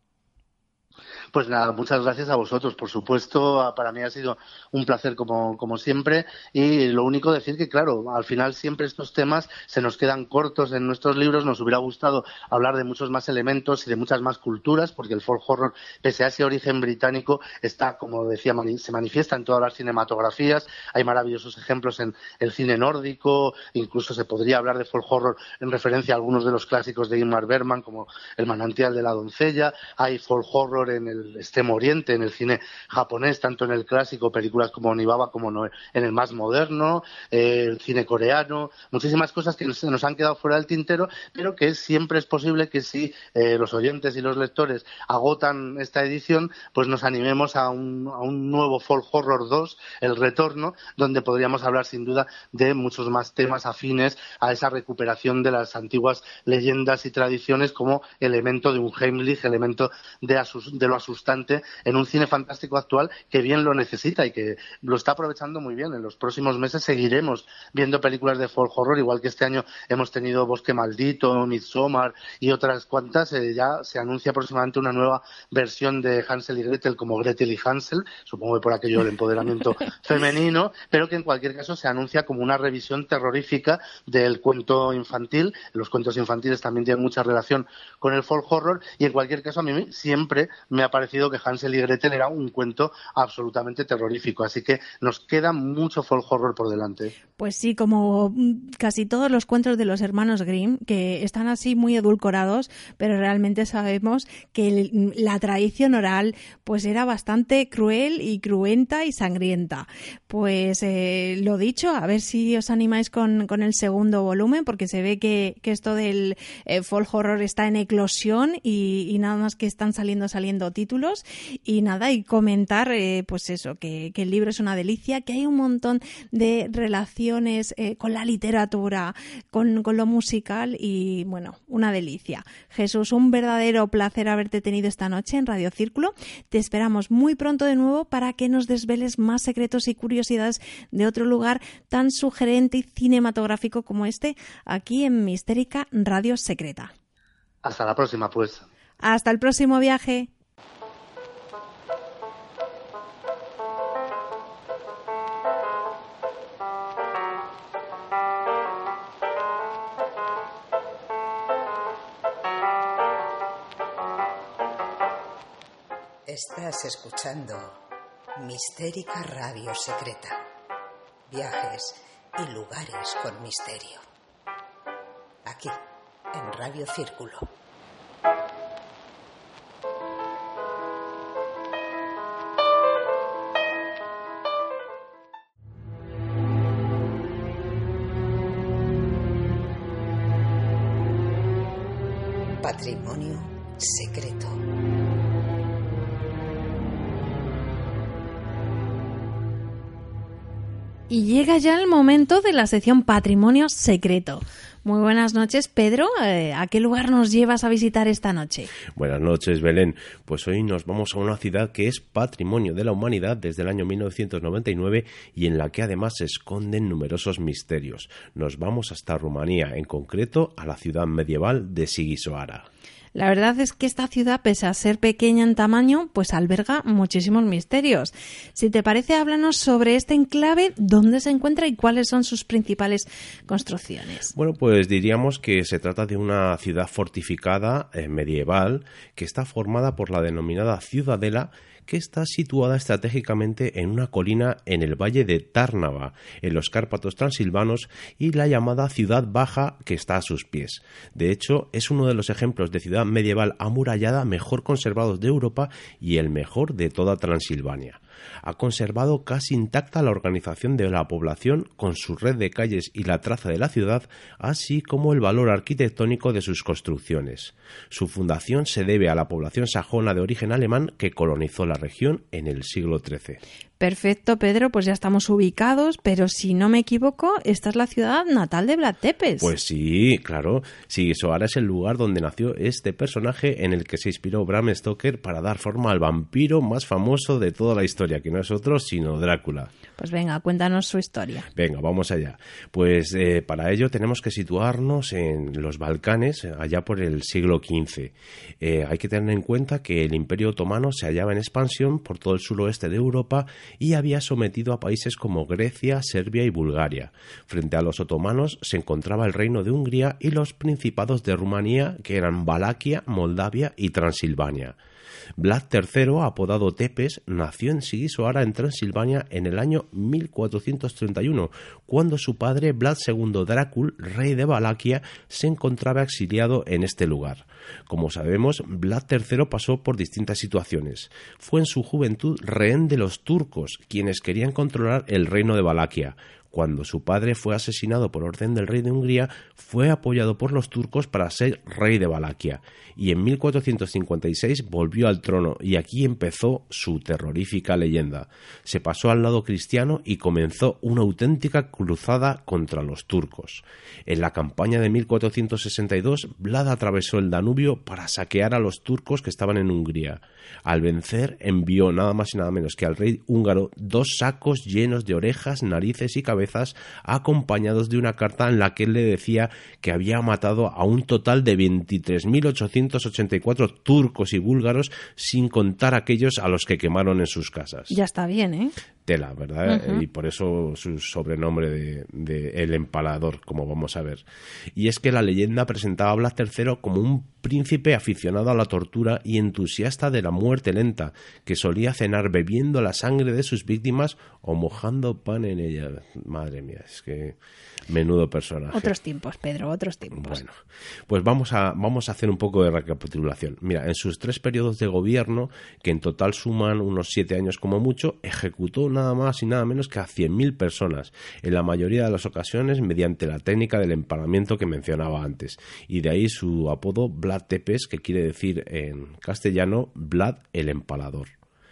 Pues nada, muchas gracias a vosotros, por supuesto. Para mí ha sido un placer como, como siempre, y lo único decir que, claro, al final siempre estos temas se nos quedan cortos en nuestros libros. Nos hubiera gustado hablar de muchos más elementos y de muchas más culturas, porque el folk horror, pese a ese origen británico, está, como decía, se manifiesta en todas las cinematografías. Hay maravillosos ejemplos en el cine nórdico, incluso se podría hablar de folk horror en referencia a algunos de los clásicos de Ingmar Bergman, como El manantial de la doncella. Hay folk horror en el Extremo Oriente, en el cine japonés, tanto en el clásico, películas como Onibaba, como no, en el más moderno, eh, el cine coreano, muchísimas cosas que nos, nos han quedado fuera del tintero, pero que siempre es posible que si eh, los oyentes y los lectores agotan esta edición, pues nos animemos a un, a un nuevo folk horror dos, El Retorno, donde podríamos hablar sin duda de muchos más temas afines a esa recuperación de las antiguas leyendas y tradiciones como elemento de un Heimlich, elemento de, asus, de lo asustado sustante en un cine fantástico actual que bien lo necesita y que lo está aprovechando muy bien. En los próximos meses seguiremos viendo películas de folk horror, igual que este año hemos tenido Bosque Maldito, Midsommar y otras cuantas. Eh, ya se anuncia próximamente una nueva versión de Hansel y Gretel como Gretel y Hansel, supongo que por aquello del empoderamiento femenino, pero que en cualquier caso se anuncia como una revisión terrorífica del cuento infantil. Los cuentos infantiles también tienen mucha relación con el folk horror y en cualquier caso a mí siempre me ha parecido que Hansel y Gretel era un cuento absolutamente terrorífico, así que nos queda mucho folk horror por delante. Pues sí, como casi todos los cuentos de los hermanos Grimm, que están así muy edulcorados, pero realmente sabemos que la tradición oral pues era bastante cruel y cruenta y sangrienta. Pues eh, lo dicho, a ver si os animáis con, con el segundo volumen, porque se ve que, que esto del eh, folk horror está en eclosión y, y nada más que están saliendo saliendo títulos y nada, y comentar eh, pues eso, que, que el libro es una delicia, que hay un montón de relaciones eh, con la literatura, con, con lo musical y bueno, una delicia. Jesús, un verdadero placer haberte tenido esta noche en Radio Círculo. Te esperamos muy pronto de nuevo para que nos desveles más secretos y curiosidades de otro lugar tan sugerente y cinematográfico como este, aquí en Mistérica Radio Secreta. Hasta la próxima, pues. Hasta el próximo viaje. Estás escuchando Mistérica Radio Secreta. Viajes y lugares con misterio. Aquí, en Radio Círculo. Patrimonio secreto. Y llega ya el momento de la sección Patrimonio Secreto. Muy buenas noches, Pedro. Eh, ¿A qué lugar nos llevas a visitar esta noche? Buenas noches, Belén. Pues hoy nos vamos a una ciudad que es Patrimonio de la Humanidad desde el año mil novecientos noventa y nueve y en la que además se esconden numerosos misterios. Nos vamos hasta Rumanía, en concreto a la ciudad medieval de Sighisoara. La verdad es que esta ciudad, pese a ser pequeña en tamaño, pues alberga muchísimos misterios. Si te parece, háblanos sobre este enclave, dónde se encuentra y cuáles son sus principales construcciones. Bueno, pues diríamos que se trata de una ciudad fortificada eh, medieval que está formada por la denominada Ciudadela, que está situada estratégicamente en una colina en el valle de Tárnava, en los Cárpatos transilvanos, y la llamada Ciudad Baja, que está a sus pies. De hecho, es uno de los ejemplos de ciudad medieval amurallada mejor conservados de Europa y el mejor de toda Transilvania. Ha conservado casi intacta la organización de la población con su red de calles y la traza de la ciudad, así como el valor arquitectónico de sus construcciones. Su fundación se debe a la población sajona de origen alemán que colonizó la región en el siglo trece. Perfecto, Pedro, pues ya estamos ubicados, pero si no me equivoco, esta es la ciudad natal de Vlad Tepes. Pues sí, claro. Sighisoara es el lugar donde nació este personaje en el que se inspiró Bram Stoker para dar forma al vampiro más famoso de toda la historia, que no es otro sino Drácula. Pues venga, cuéntanos su historia. Venga, vamos allá. Pues eh, para ello tenemos que situarnos en los Balcanes, allá por el siglo quince. Eh, hay que tener en cuenta que el Imperio Otomano se hallaba en expansión por todo el suroeste de Europa y había sometido a países como Grecia, Serbia y Bulgaria. Frente a los otomanos se encontraba el reino de Hungría y los principados de Rumanía, que eran Valaquia, Moldavia y Transilvania. Vlad tercero, apodado Tepes, nació en Sighisoara, en Transilvania, en el año mil cuatrocientos treinta y uno, cuando su padre, Vlad segundo Drácul, rey de Valaquia, se encontraba exiliado en este lugar. Como sabemos, Vlad tercero pasó por distintas situaciones. Fue en su juventud rehén de los turcos, quienes querían controlar el reino de Valaquia. cuando su padre fue asesinado por orden del rey de Hungría, fue apoyado por los turcos para ser rey de Valaquia, y en mil cuatrocientos cincuenta y seis volvió al trono, y aquí empezó su terrorífica leyenda. Se pasó al lado cristiano y comenzó una auténtica cruzada contra los turcos. En la campaña de mil cuatrocientos sesenta y dos, Vlad atravesó el Danubio para saquear a los turcos que estaban en Hungría. Al vencer, envió nada más y nada menos que al rey húngaro dos sacos llenos de orejas, narices y cabezas, acompañados de una carta en la que él le decía que había matado a un total de veintitrés mil ochocientos ochenta y cuatro turcos y búlgaros, sin contar aquellos a los que quemaron en sus casas. Ya está bien, ¿eh? Tela, ¿verdad? Uh-huh. Y por eso su sobrenombre de, de El Empalador, como vamos a ver. Y es que la leyenda presentaba a Vlad tercero como un príncipe aficionado a la tortura y entusiasta de la muerte lenta, que solía cenar bebiendo la sangre de sus víctimas o mojando pan en ella. Madre mía, es que menudo personaje. Otros tiempos, Pedro, otros tiempos. Bueno, pues vamos a, vamos a hacer un poco de recapitulación. Mira, en sus tres periodos de gobierno, que en total suman unos siete años como mucho, ejecutó nada más y nada menos que a cien mil personas, en la mayoría de las ocasiones mediante la técnica del empalamiento que mencionaba antes, y de ahí su apodo Vlad Tepes, que quiere decir en castellano Vlad el Empalador.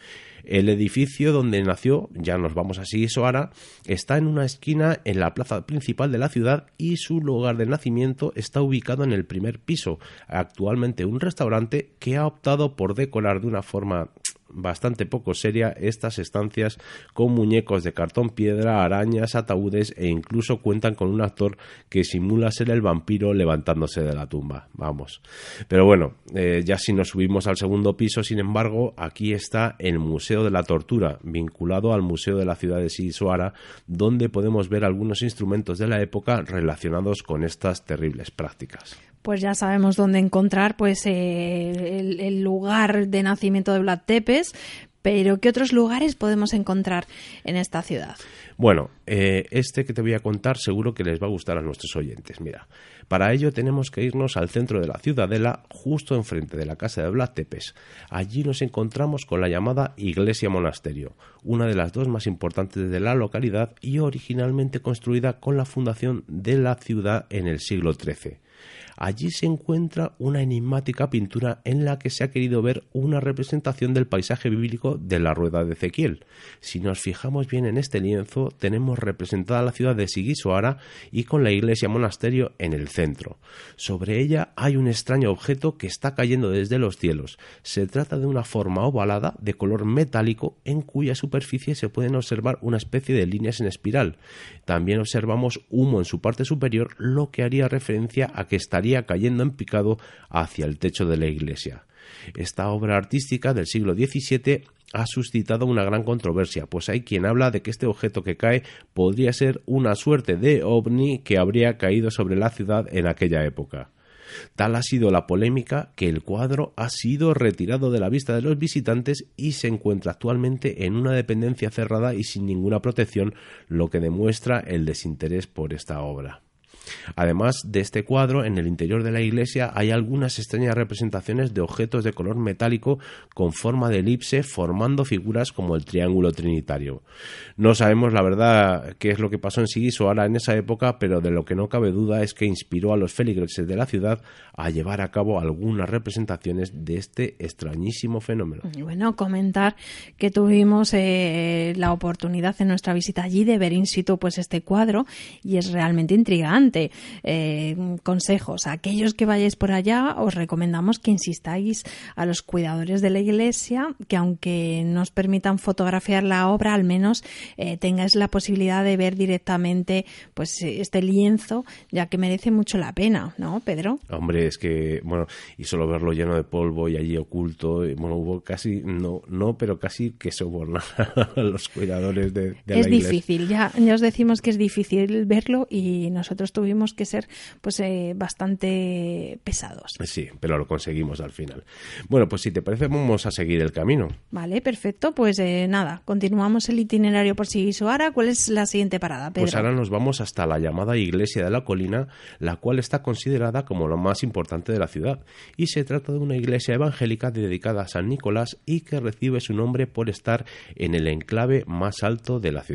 El edificio donde nació, ya nos vamos a Sighisoara, está en una esquina en la plaza principal de la ciudad y su lugar de nacimiento está ubicado en el primer piso, actualmente un restaurante que ha optado por decorar de una forma bastante poco seria estas estancias con muñecos de cartón piedra, arañas, ataúdes e incluso cuentan con un actor que simula ser el vampiro levantándose de la tumba. Vamos. Pero bueno, eh, ya si nos subimos al segundo piso, sin embargo, aquí está el Museo de la Tortura, vinculado al Museo de la ciudad de Sighisoara, donde podemos ver algunos instrumentos de la época relacionados con estas terribles prácticas. Pues ya sabemos dónde encontrar pues eh, el, el lugar de nacimiento de Vlad Tepes, pero ¿qué otros lugares podemos encontrar en esta ciudad? Bueno, eh, este que te voy a contar seguro que les va a gustar a nuestros oyentes. Mira, para ello tenemos que irnos al centro de la ciudadela, justo enfrente de la casa de Vlad Tepes. Allí nos encontramos con la llamada Iglesia Monasterio, una de las dos más importantes de la localidad y originalmente construida con la fundación de la ciudad en el siglo trece. Allí se encuentra una enigmática pintura en la que se ha querido ver una representación del paisaje bíblico de la rueda de Ezequiel. Si nos fijamos bien en este lienzo, tenemos representada la ciudad de Sighisoara y con la iglesia monasterio en el centro. Sobre ella hay un extraño objeto que está cayendo desde los cielos. Se trata de una forma ovalada de color metálico en cuya superficie se pueden observar una especie de líneas en espiral. También observamos humo en su parte superior, lo que haría referencia a que estaría cayendo en picado hacia el techo de la iglesia. Esta obra artística del siglo diecisiete ha suscitado una gran controversia, pues hay quien habla de que este objeto que cae podría ser una suerte de ovni que habría caído sobre la ciudad en aquella época. Tal ha sido la polémica que el cuadro ha sido retirado de la vista de los visitantes y se encuentra actualmente en una dependencia cerrada y sin ninguna protección, lo que demuestra el desinterés por esta obra. Además de este cuadro, en el interior de la iglesia hay algunas extrañas representaciones de objetos de color metálico con forma de elipse formando figuras como el triángulo trinitario. No sabemos la verdad qué es lo que pasó en Sighisoara en esa época, pero de lo que no cabe duda es que inspiró a los feligreses de la ciudad a llevar a cabo algunas representaciones de este extrañísimo fenómeno. Bueno, comentar que tuvimos eh, la oportunidad en nuestra visita allí de ver in situ pues este cuadro y es realmente intrigante. Eh, consejos a aquellos que vayáis por allá, os recomendamos que insistáis a los cuidadores de la iglesia que aunque no os permitan fotografiar la obra, al menos eh, tengáis la posibilidad de ver directamente pues este lienzo, ya que merece mucho la pena, ¿no, Pedro? Hombre, es que, bueno, y solo verlo lleno de polvo y allí oculto, y, bueno, hubo casi, no, no, pero casi que sobornar a los cuidadores de, de la iglesia. Es difícil, ya, ya os decimos que es difícil verlo y nosotros tuvimos que ser pues eh, bastante pesados. Sí, pero lo conseguimos al final. Bueno, pues si te parece vamos a seguir el camino. Vale, perfecto. Pues eh, nada, continuamos el itinerario por Sighisoara. ¿Cuál es la siguiente parada, Pedro? Pues ahora nos vamos hasta la llamada Iglesia de la Colina, la cual está considerada como la más importante de la ciudad. Y se trata de una iglesia evangélica dedicada a San Nicolás y que recibe su nombre por estar en el enclave más alto de la ciudad.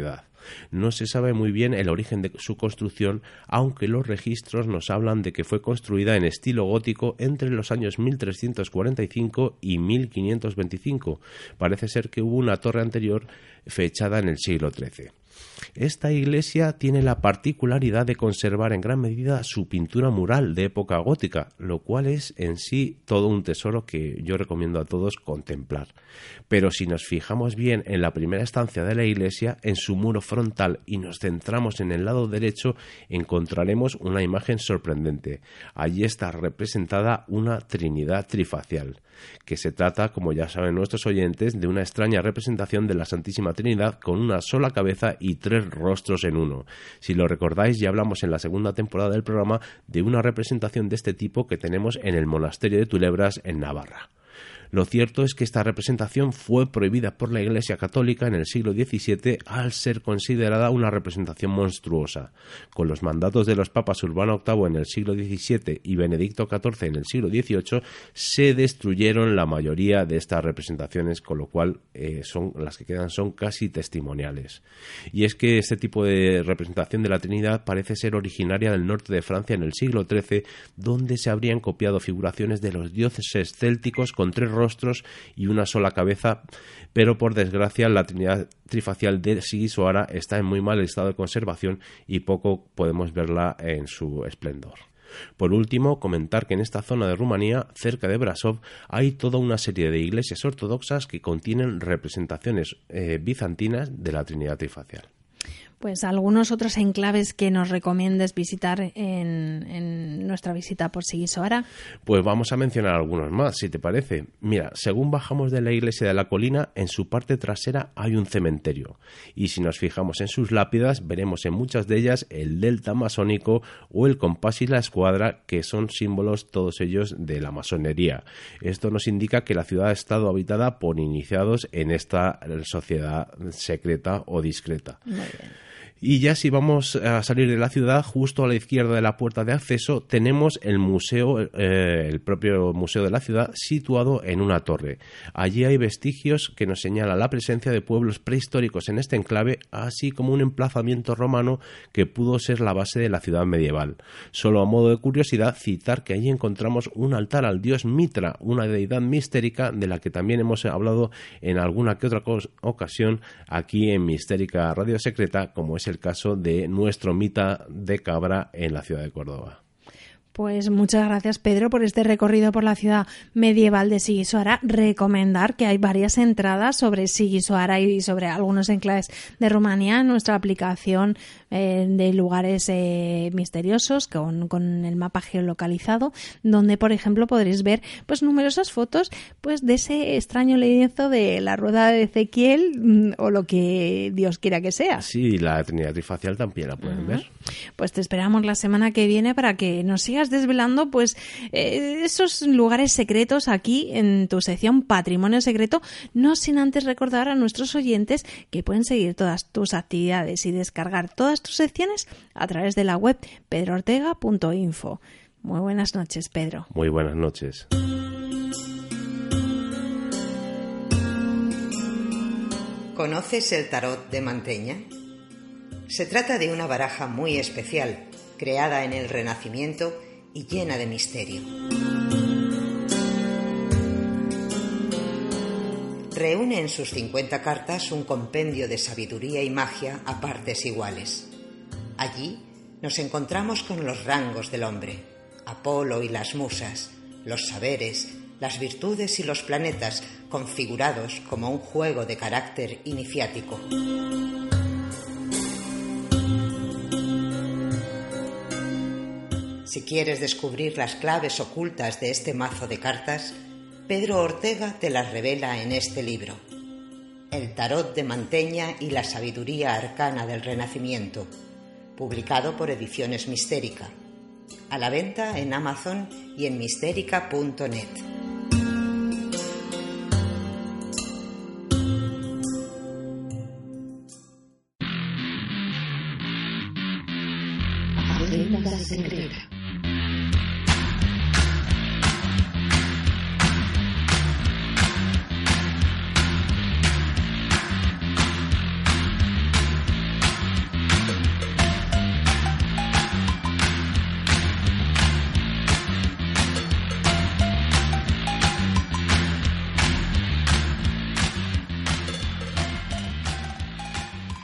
No se sabe muy bien el origen de su construcción, aunque los registros nos hablan de que fue construida en estilo gótico entre los años mil trescientos cuarenta y cinco y mil quinientos veinticinco. Parece ser que hubo una torre anterior fechada en el siglo trece. Esta iglesia tiene la particularidad de conservar en gran medida su pintura mural de época gótica, lo cual es en sí todo un tesoro que yo recomiendo a todos contemplar. Pero si nos fijamos bien en la primera estancia de la iglesia, en su muro frontal, y nos centramos en el lado derecho, encontraremos una imagen sorprendente. Allí está representada una Trinidad trifacial, que se trata, como ya saben nuestros oyentes, de una extraña representación de la Santísima Trinidad con una sola cabeza y tres rostros en uno. Si lo recordáis, ya hablamos en la segunda temporada del programa de una representación de este tipo que tenemos en el monasterio de Tulebras, en Navarra. Lo cierto es que esta representación fue prohibida por la Iglesia Católica en el siglo diecisiete al ser considerada una representación monstruosa. Con los mandatos de los papas Urbano octavo en el siglo diecisiete y Benedicto catorce en el siglo dieciocho, se destruyeron la mayoría de estas representaciones, con lo cual eh, son, las que quedan son casi testimoniales. Y es que este tipo de representación de la Trinidad parece ser originaria del norte de Francia en el siglo trece, donde se habrían copiado figuraciones de los dioses célticos con tres rostros rostros y una sola cabeza, pero por desgracia la Trinidad trifacial de Sigishoara está en muy mal estado de conservación y poco podemos verla en su esplendor. Por último, comentar que en esta zona de Rumanía, cerca de Brasov, hay toda una serie de iglesias ortodoxas que contienen representaciones eh, bizantinas de la Trinidad trifacial. Pues algunos otros enclaves que nos recomiendes visitar en, en nuestra visita por Sigishoara. Pues vamos a mencionar algunos más, si te parece. Mira, según bajamos de la iglesia de la colina, en su parte trasera hay un cementerio. Y si nos fijamos en sus lápidas, veremos en muchas de ellas el delta masónico o el compás y la escuadra, que son símbolos todos ellos de la masonería. Esto nos indica que la ciudad ha estado habitada por iniciados en esta sociedad secreta o discreta. Muy bien. Y ya si vamos a salir de la ciudad, justo a la izquierda de la puerta de acceso tenemos el museo, eh, el propio museo de la ciudad, situado en una torre. Allí hay vestigios que nos señalan la presencia de pueblos prehistóricos en este enclave, así como un emplazamiento romano que pudo ser la base de la ciudad medieval. Solo a modo de curiosidad, citar que allí encontramos un altar al dios Mitra, una deidad mistérica de la que también hemos hablado en alguna que otra ocasión aquí en Mistérica Radio Secreta, como es el el caso de nuestro Mita de Cabra en la ciudad de Córdoba. Pues muchas gracias, Pedro, por este recorrido por la ciudad medieval de Sigishoara. Recomendar que hay varias entradas sobre Sigishoara y sobre algunos enclaves de Rumanía en nuestra aplicación eh, de lugares eh, misteriosos con, con el mapa geolocalizado, donde, por ejemplo, podréis ver pues numerosas fotos pues de ese extraño lienzo de la rueda de Ezequiel o lo que Dios quiera que sea. Sí, la Trinidad trifacial también la pueden uh-huh. ver. Pues te esperamos la semana que viene para que nos sigas desvelando pues eh, esos lugares secretos aquí en tu sección Patrimonio Secreto, no sin antes recordar a nuestros oyentes que pueden seguir todas tus actividades y descargar todas tus secciones a través de la web pedro ortega punto info. Muy buenas noches, Pedro. Muy buenas noches. ¿Conoces el tarot de Manteña? Se trata de una baraja muy especial, creada en el Renacimiento y llena de misterio. Reúne en sus cincuenta cartas un compendio de sabiduría y magia a partes iguales. Allí nos encontramos con los rangos del hombre, Apolo y las musas, los saberes, las virtudes y los planetas configurados como un juego de carácter iniciático. Si quieres descubrir las claves ocultas de este mazo de cartas, Pedro Ortega te las revela en este libro, El tarot de Manteña y la sabiduría arcana del Renacimiento, publicado por Ediciones Mistérica, a la venta en Amazon y en mistérica punto net. Agenda secreta.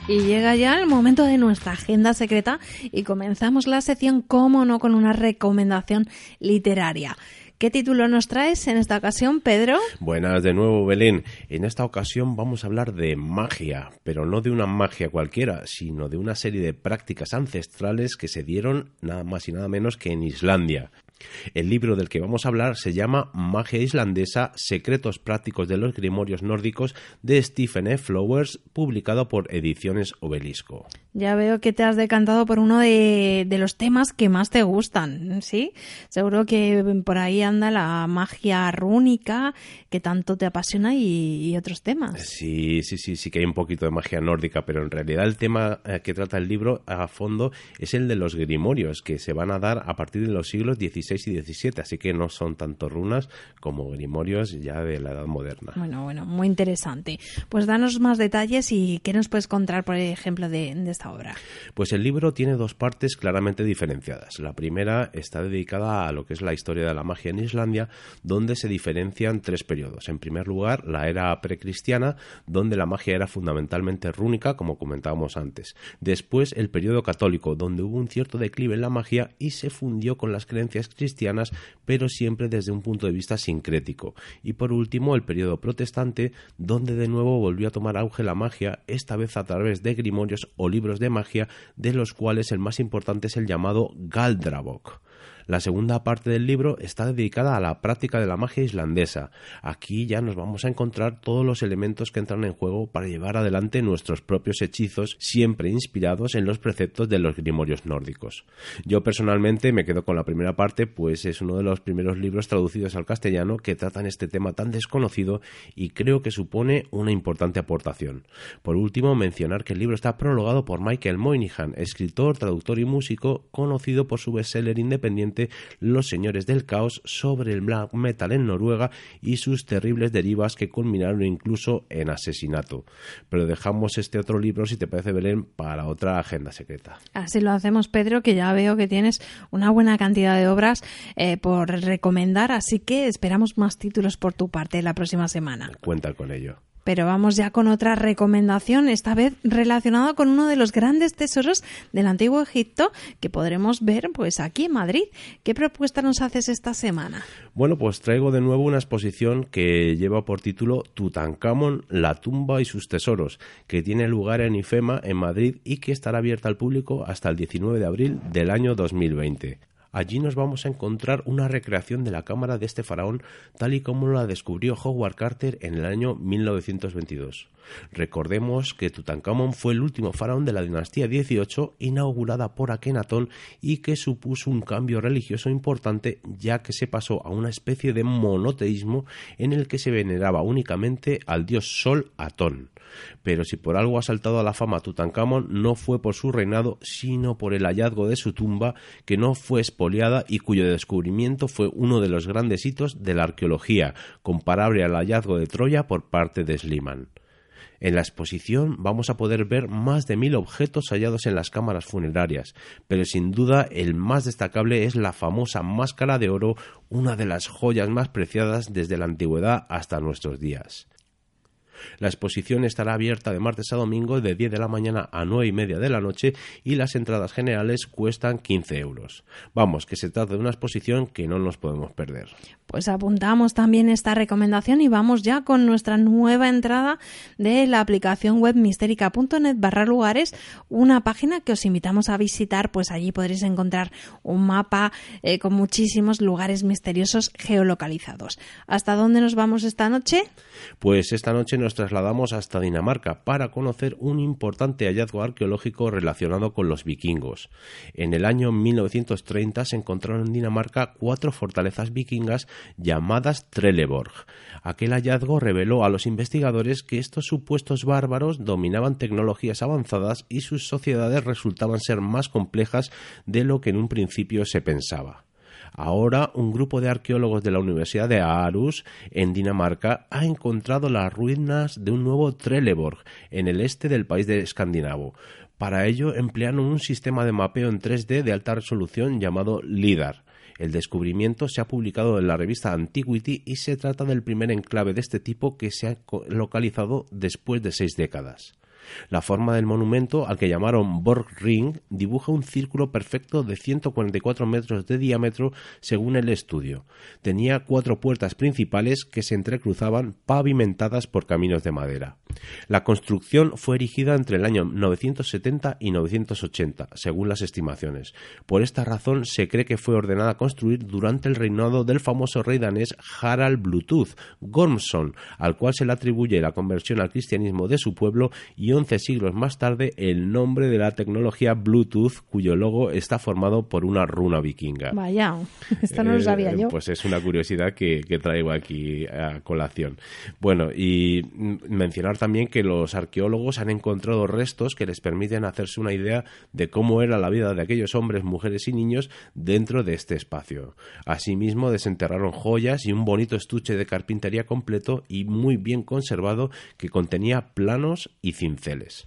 Y llega ya el momento de nuestra agenda secreta y comenzamos la sección, cómo no, con una recomendación literaria. ¿Qué título nos traes en esta ocasión, Pedro? Buenas de nuevo, Belén. En esta ocasión vamos a hablar de magia, pero no de una magia cualquiera, sino de una serie de prácticas ancestrales que se dieron nada más y nada menos que en Islandia. El libro del que vamos a hablar se llama Magia islandesa, secretos prácticos de los grimorios nórdicos, de Stephen E. Flowers, publicado por Ediciones Obelisco. Ya veo que te has decantado por uno de, de los temas que más te gustan, ¿sí? Seguro que por ahí anda la magia rúnica, que tanto te apasiona, y, y otros temas. Sí, sí, sí, sí que hay un poquito de magia nórdica, pero en realidad el tema que trata el libro a fondo es el de los grimorios, que se van a dar a partir de los siglos dieciséis y diecisiete, así que no son tanto runas como grimorios ya de la Edad Moderna. Bueno, bueno, muy interesante. Pues danos más detalles y ¿qué nos puedes contar, por ejemplo, de, de esta obra? Pues el libro tiene dos partes claramente diferenciadas. La primera está dedicada a lo que es la historia de la magia en Islandia, donde se diferencian tres periodos. En primer lugar, la era precristiana, donde la magia era fundamentalmente rúnica, como comentábamos antes. Después, el periodo católico, donde hubo un cierto declive en la magia y se fundió con las creencias cristianas, pero siempre desde un punto de vista sincrético. Y por último, el periodo protestante, donde de nuevo volvió a tomar auge la magia, esta vez a través de grimorios o libros de magia, de los cuales el más importante es el llamado Galdrabok. La segunda parte del libro está dedicada a la práctica de la magia islandesa. Aquí ya nos vamos a encontrar todos los elementos que entran en juego para llevar adelante nuestros propios hechizos, siempre inspirados en los preceptos de los grimorios nórdicos. Yo personalmente me quedo con la primera parte, pues es uno de los primeros libros traducidos al castellano que tratan este tema tan desconocido y creo que supone una importante aportación. Por último, mencionar que el libro está prologado por Michael Moynihan, escritor, traductor y músico, conocido por su bestseller independiente Los Señores del Caos, sobre el black metal en Noruega y sus terribles derivas que culminaron incluso en asesinato. Pero dejamos este otro libro, si te parece, Belén, para otra agenda secreta. Así lo hacemos, Pedro, que ya veo que tienes una buena cantidad de obras eh, por recomendar, así que esperamos más títulos por tu parte la próxima semana. Cuenta con ello. Pero vamos ya con otra recomendación, esta vez relacionada con uno de los grandes tesoros del Antiguo Egipto que podremos ver pues aquí en Madrid. ¿Qué propuesta nos haces esta semana? Bueno, pues traigo de nuevo una exposición que lleva por título Tutankamón, la tumba y sus tesoros, que tiene lugar en IFEMA, en Madrid, y que estará abierta al público hasta el diecinueve de abril del año dos mil veinte. Allí nos vamos a encontrar una recreación de la cámara de este faraón tal y como la descubrió Howard Carter en el año mil novecientos veintidós. Recordemos que Tutankamón fue el último faraón de la dinastía dieciocho, inaugurada por Akenatón, y que supuso un cambio religioso importante, ya que se pasó a una especie de monoteísmo en el que se veneraba únicamente al dios Sol Atón. Pero si por algo ha saltado a la fama Tutankamón, no fue por su reinado, sino por el hallazgo de su tumba, que no fue expoliada y cuyo descubrimiento fue uno de los grandes hitos de la arqueología, comparable al hallazgo de Troya por parte de Schliemann. En la exposición vamos a poder ver más de mil objetos hallados en las cámaras funerarias, pero sin duda el más destacable es la famosa máscara de oro, una de las joyas más preciadas desde la antigüedad hasta nuestros días. La exposición estará abierta de martes a domingo de diez de la mañana a nueve y media de la noche y las entradas generales cuestan quince euros. Vamos, que se trata de una exposición que no nos podemos perder. Pues apuntamos también esta recomendación y vamos ya con nuestra nueva entrada de la aplicación web mistérica punto net barra lugares, una página que os invitamos a visitar, pues allí podréis encontrar un mapa eh, con muchísimos lugares misteriosos geolocalizados. ¿Hasta dónde nos vamos esta noche? Pues esta noche nos trasladamos hasta Dinamarca para conocer un importante hallazgo arqueológico relacionado con los vikingos. En el año mil novecientos treinta se encontraron en Dinamarca cuatro fortalezas vikingas llamadas Trelleborg. Aquel hallazgo reveló a los investigadores que estos supuestos bárbaros dominaban tecnologías avanzadas y sus sociedades resultaban ser más complejas de lo que en un principio se pensaba. Ahora, un grupo de arqueólogos de la Universidad de Aarhus, en Dinamarca, ha encontrado las ruinas de un nuevo Trelleborg en el este del país de escandinavo. Para ello, emplearon un sistema de mapeo en tres D de alta resolución llamado LIDAR. El descubrimiento se ha publicado en la revista Antiquity y se trata del primer enclave de este tipo que se ha localizado después de seis décadas. La forma del monumento, al que llamaron Borg-Ring, dibuja un círculo perfecto de ciento cuarenta y cuatro metros de diámetro según el estudio. Tenía cuatro puertas principales que se entrecruzaban, pavimentadas por caminos de madera. La construcción fue erigida entre el año novecientos setenta y novecientos ochenta, según las estimaciones. Por esta razón se cree que fue ordenada a construir durante el reinado del famoso rey danés Harald Bluetooth Gormson, al cual se le atribuye la conversión al cristianismo de su pueblo y once siglos más tarde el nombre de la tecnología Bluetooth, cuyo logo está formado por una runa vikinga. Vaya, esto no lo sabía eh, yo. Pues es una curiosidad que, que traigo aquí a colación. Bueno, y mencionar también que los arqueólogos han encontrado restos que les permiten hacerse una idea de cómo era la vida de aquellos hombres, mujeres y niños dentro de este espacio. Asimismo, desenterraron joyas y un bonito estuche de carpintería completo y muy bien conservado que contenía planos y cinceles.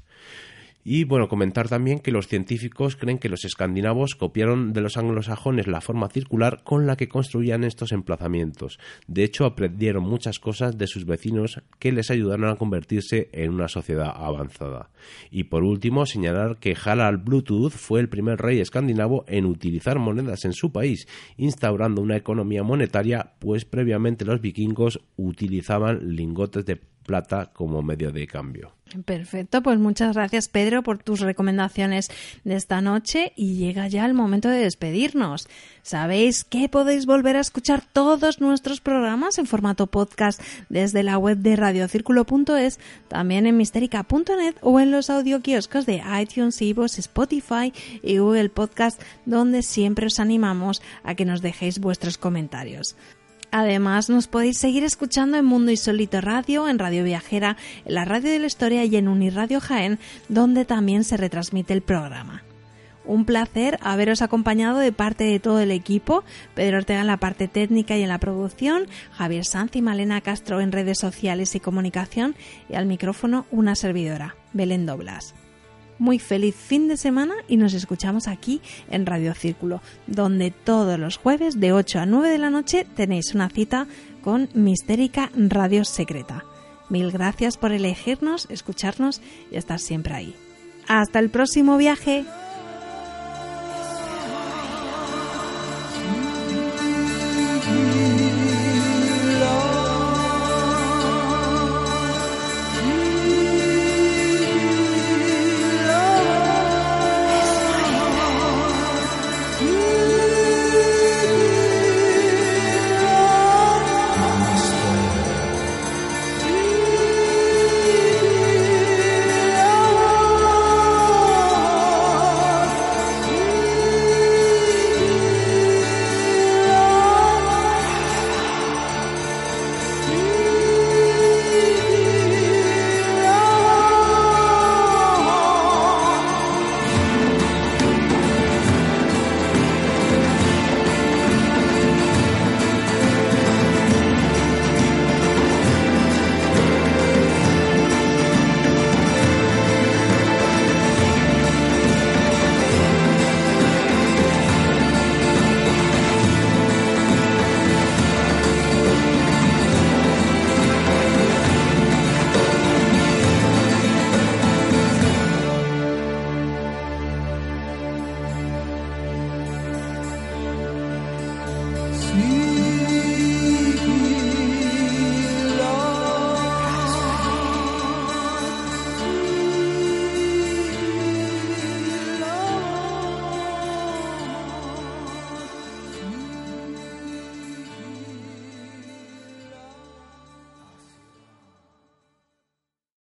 Y bueno, comentar también que los científicos creen que los escandinavos copiaron de los anglosajones la forma circular con la que construían estos emplazamientos. De hecho, aprendieron muchas cosas de sus vecinos que les ayudaron a convertirse en una sociedad avanzada. Y por último, señalar que Harald Bluetooth fue el primer rey escandinavo en utilizar monedas en su país, instaurando una economía monetaria, pues previamente los vikingos utilizaban lingotes de plata como medio de cambio. Perfecto, pues muchas gracias, Pedro, por tus recomendaciones de esta noche, y llega ya el momento de despedirnos. Sabéis que podéis volver a escuchar todos nuestros programas en formato podcast desde la web de radiocírculo punto es, también en mistérica punto net o en los audioquioscos de iTunes, iVoox, Spotify y Google Podcast, donde siempre os animamos a que nos dejéis vuestros comentarios. Además, nos podéis seguir escuchando en Mundo Insólito Radio, en Radio Viajera, en la Radio de la Historia y en Uniradio Jaén, donde también se retransmite el programa. Un placer haberos acompañado de parte de todo el equipo, Pedro Ortega en la parte técnica y en la producción, Javier Sanz y Malena Castro en redes sociales y comunicación, y al micrófono una servidora, Belén Doblas. Muy feliz fin de semana y nos escuchamos aquí en Radio Círculo, donde todos los jueves de ocho a nueve de la noche tenéis una cita con Mistérica Radio Secreta. Mil gracias por elegirnos, escucharnos y estar siempre ahí. ¡Hasta el próximo viaje!